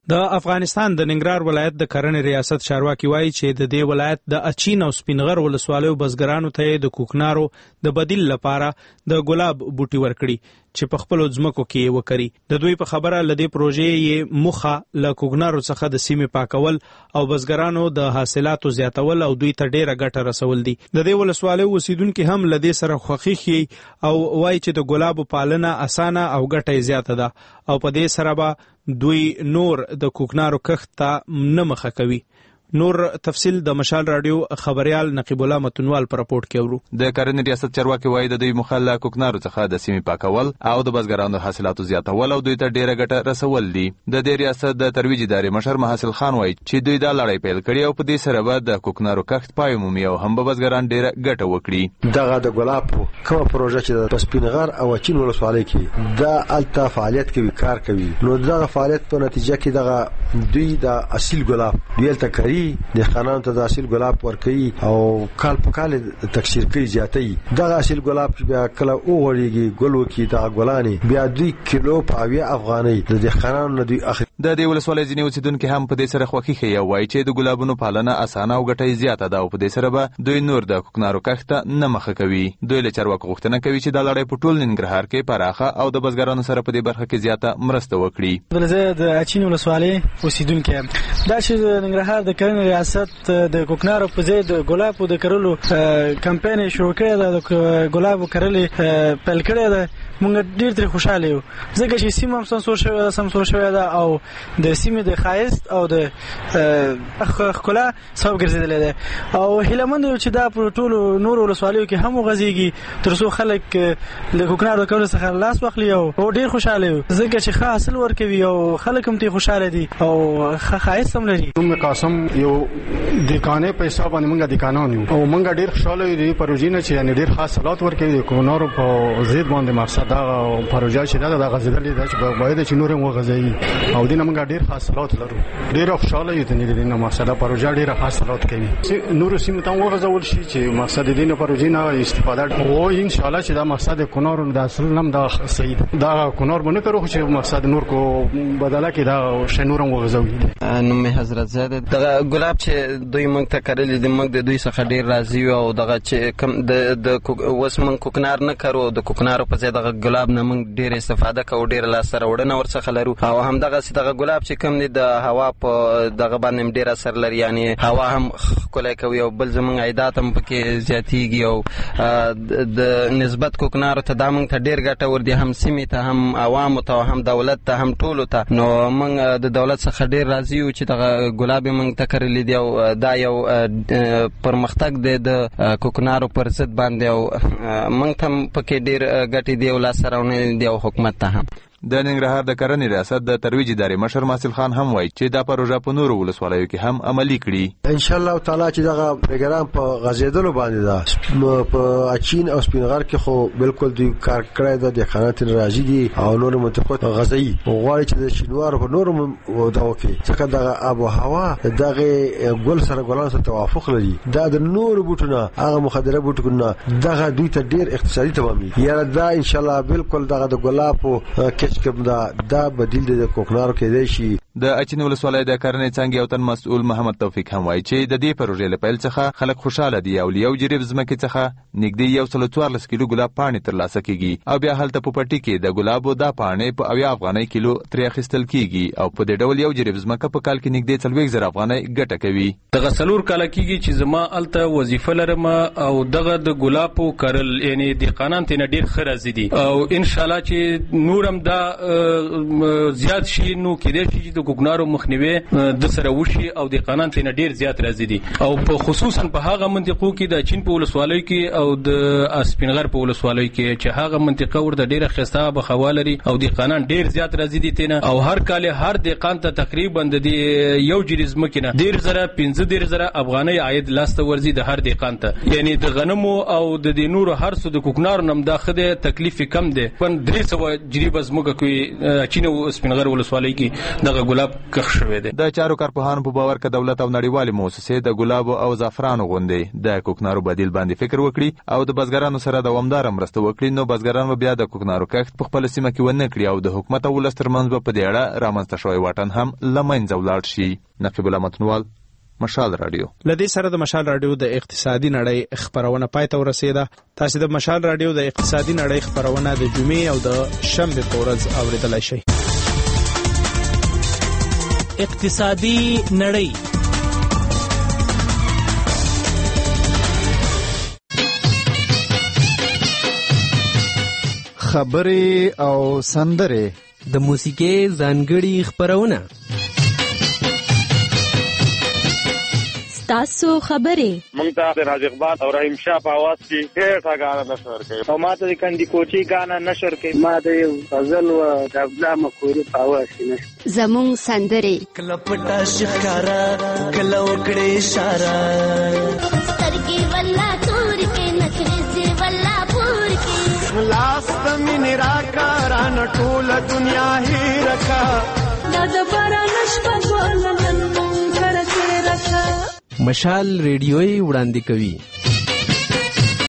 د افغانستان د ننګرهار ولایت د کرنې ریاست چارواکي وایي چې د دې ولایت د اچین او سپینغر ولسوالیو بزګرانو ته د کوکنارو د بدیل لپاره د ګلاب بوټي ورکړي چې په خپلو ځمکو کې یې وکري. د دوی په خبره له دې پروژې یې موخه له کوکنارو څخه د سیمې پاکول او بزګرانو د حاصلاتو زیاتول او دوی ته ډېره ګټه رسول دي. د دې ولسوالیو اوسیدونکي هم له دې سره خوښي ښیي او وایي چې د ګلابو پالنه اسانه او ګټه یې زیاته ده او په دې سره به دوی نور د کوکنارو کښت ته نه مخه کوي. نور تفصیل د مشال رادیو خبريال نقیب الله متنوال پر راپورټ کې ورو. د کرنې ریاست چارواکي وایي د دوی مخاله کوکنارو څخه د سیمې پاکول او د بزګرانو حاصلاتو زیاتول او دوی ته ډیره ګټه رسول دي. د دې ریاست د ترویج ادارې مشر محاسل خان وایي چې دوی دا لړۍ پیل کړې او په دې سره به د کوکنارو کښت پای مومي او هم به بزګران ډیره ګټه وکړي. دغه د ګلاب کومه پروژه چې د سپینغر او چین ولسوالۍ کې د التا فعالیت کوي کار کوي نو دغه فعالیت په نتیجه کې دغه دوی د اصل ګلاب دیلته کوي د خانان ته د اصل ګلاب ورکوي او کال په کال تکثیر کوي زیاتې دغه اصل ګلاب چې بیا کله اوغړیږي ګل وکي دغه ګلانې بیا دوی کیلو په اویا افغانۍ د خانان نه دوی اخلي. د دې ولسوالۍ ځینې اوسیدونکي هم په دې سره خوښي ښیي او وایي چې د ګلابونو پالنه اسانه او ګټه زیاته ده او په دې سره به دوی نور د کوکنارو کښت نه مخه کوي. دوی له چارواکو غوښتنه کوي چې دا لړۍ په ټول ننګرهار کې پراخه او د بزګرانو سره په دې برخه کې زیاته مرسته وکړي. زه د اچین ولسوالۍ اوسیدونکی یم. دا چې د ننګرهار د کرنې ریاست د کوکنارو په ځای د ګلابو د کرلو کمپاین شروع کړی ده، د ګلابو کرلې پیل کړی ده، موږ ډېر ترې خوشحاله یو ځکه چې سیمه هم سمسور شوې ده سمسور شوې ده او د سیمې د ښایست او د ښکلا سبب ګرځېدلی دی او هیلهمند یو چې دا په ټولو نورو ولسوالیو کې هم وغځېږي تر څو خلک له کوکنارو د کولو څخه لاس واخلي او ډېر خوشحاله یو ځکه چې ښه حاصل ورکوي او خلک هم ترې خوشحاله دي او ښه ښایست هم لري. نوم قاسم یو دیکانې په حساب باندې موږ دیکانان یو او موږ ډېر خوشحاله یو د پروژې نه چې یعنې ډېر حاصلات ورکوي د کوکنارو په ضد باندې مقصد دا پروژه چې دا د غزیدلې دا چې باید چې نور هم وغځي او دینه موږ ډېر حاصلات لرو ډېر خوشاله یو د دې مقصد پروژه ډېر حاصلات کوي نور سیمه ته وغځول شي چې مقصد دې نه پروژې نه استفاده او ان شاء الله چې دا مقصد کونور د اصل نم دا صحیح دا کونور باندې کړو چې مقصد نور کو بدله کې دا شنور هم وغځوي. نو مې حضرت زاده دا ګلاب چې دوی موږ ته کړل دي موږ د دوی څخه ډېر راضي او دغه چې کم د وس موږ کوکنار نه کړو د کوکنارو په ځای دغه ګلاب نه موږ ډېر استفاده کوو ډېر لاسته راوړنه ورڅخه لرو او همدغسې دغه ګلاب چې کوم دی د هوا په دغه باندې هم ډېر اثر لري یعنې هوا هم ښکلی کوي او بل زموږ عایدات هم پکې زیاتېږي او د نسبت کوکنارو ته دا موږ ته ډېر ګټور دي هم سیمې ته هم عوامو ته هم دولت ته هم ټولو ته نو موږ د دولت څخه ډېر راضي یو چې دغه ګلاب یې موږ ته کرلی دی او دا یو پرمختګ دی د کوکنارو پر ضد باندې او موږ ته هم پکې ډېر ګټې دی او لاسته راوړنې دی او حکومت ته هم. د ننګرهار د کرنې ریاست د ترویج ادارې مشر محاسل خان هم وایي چې دا پروژه په نورو ولسوالیو کې هم عملي کړي. ان شاء الله تعالی چې دغه بګرام په غزیدلو باندې ده په اچین او سپینغر کې خو بالکل دوی کار کړی ده د خانات راځي دي او نور منطقو غزي غواړي چې د شینوار په نورو دا وکړي ځکه دغه آب او هوا دغه ګل سره ګلان سره توافق لري دا د نور بوټونه هغه مخدره بوټونه دغه دوی ته ډیر اقتصادي تمامي یا دا ان شاء الله بالکل دغه د ګلابو کوم دا دا بدیل د کوکنارو کې دی شي. د اچین ولسوالۍ د کرنې څنګه یو تن مسؤل محمد توفیق هم وایي چې د دې پروژې له پیل څخه خلک خوشاله دي او یو جریب ځمکې څخه نږدې یو سل څوارلس کیلو ګلاب پاڼې ترلاسه کیږي او بیا هلته په پټي کې د ګلابو دا پاڼې په اویا افغانۍ کیلو ترې اخیستل کیږي او په دې ډول یو جریب ځمکه په کال کې نږدې څلوېښت زره افغانۍ ګټه کوي. دغه څلور کاله کیږي چې زما الته وظیفه لرم او دغه د ګلابو کرل یعنی د قانون ته ډیر ښه راځي دي او ان شاء الله چې نورم دا زیات شي نو کېدای شي چې د کوکنارو مخنیوي د سره وشي او د قانون ته ډیر زیات راځي دي او په خصوصا په هغه منطقو کې د چین په ولسوالۍ کې او د اسپینغر په ولسوالۍ کې چې هغه منطقه ور د ډیره خسته به خوالري او د قانون ډیر زیات راځي دي تنه او هر کال هر د قان ته تقریبا د یو جریز مکینه ډیر زره پنځه ډیر زره افغانۍ عاید لاسته ورزي د هر د قان ته یعنی د غنمو او د نورو هر څه د کوکنارو نم داخله تکلیف کم ده پن درې سو جریب زموږه کوي چین او اسپینغر ولسوالۍ کې دغه ګلاب کښ شوی دی. د چارو کارپوهانو په باور ک دولت او نړیوالې موسسې د ګلابو او زعفرانو غوندې د کوکنارو بدیل باندې فکر وکړي او د بزګرانو سره دوامدار مرسته وکړي، نو بزګران بیا د کوکنارو کښت په خپل سیمه کې ونه کړي او د حکومت او ولس ترمنځ په دې اړه رامنځته شوی واټن هم له منځه ولاړ شي. نقیب الله متنوال، مشال رادیو. لدې سره د مشال رادیو د اقتصادي نړۍ خبرونه پای ته ورسېده. تاسو د مشال رادیو د اقتصادي نړۍ خبرونه د جمعې او د شنبه په ورځ اوریدلای شئ. اقتصادي نړۍ خبرې او سندرې د موسیقۍ ځانګړي خبرونه تاسو خبرې مونږ ته د راز اقبال او رحیم شاه په आवाज کې ډېر غاڼه نشر کوي او ماته د کندي کوچي غاڼه نشر کوي. ما د غزل او د ابلا مخوري په आवाज کې نشر زمون سندرې کله پټا شکارا کله وکړې اشاره سترګې ولا تور کې نخرې سي ولا پور کې لاس تمن راکاران ټول دنیا هي رکھا د بارانش په ګولن مونږ کرکه رکھا. مشال ریډیوي وړاندې کوي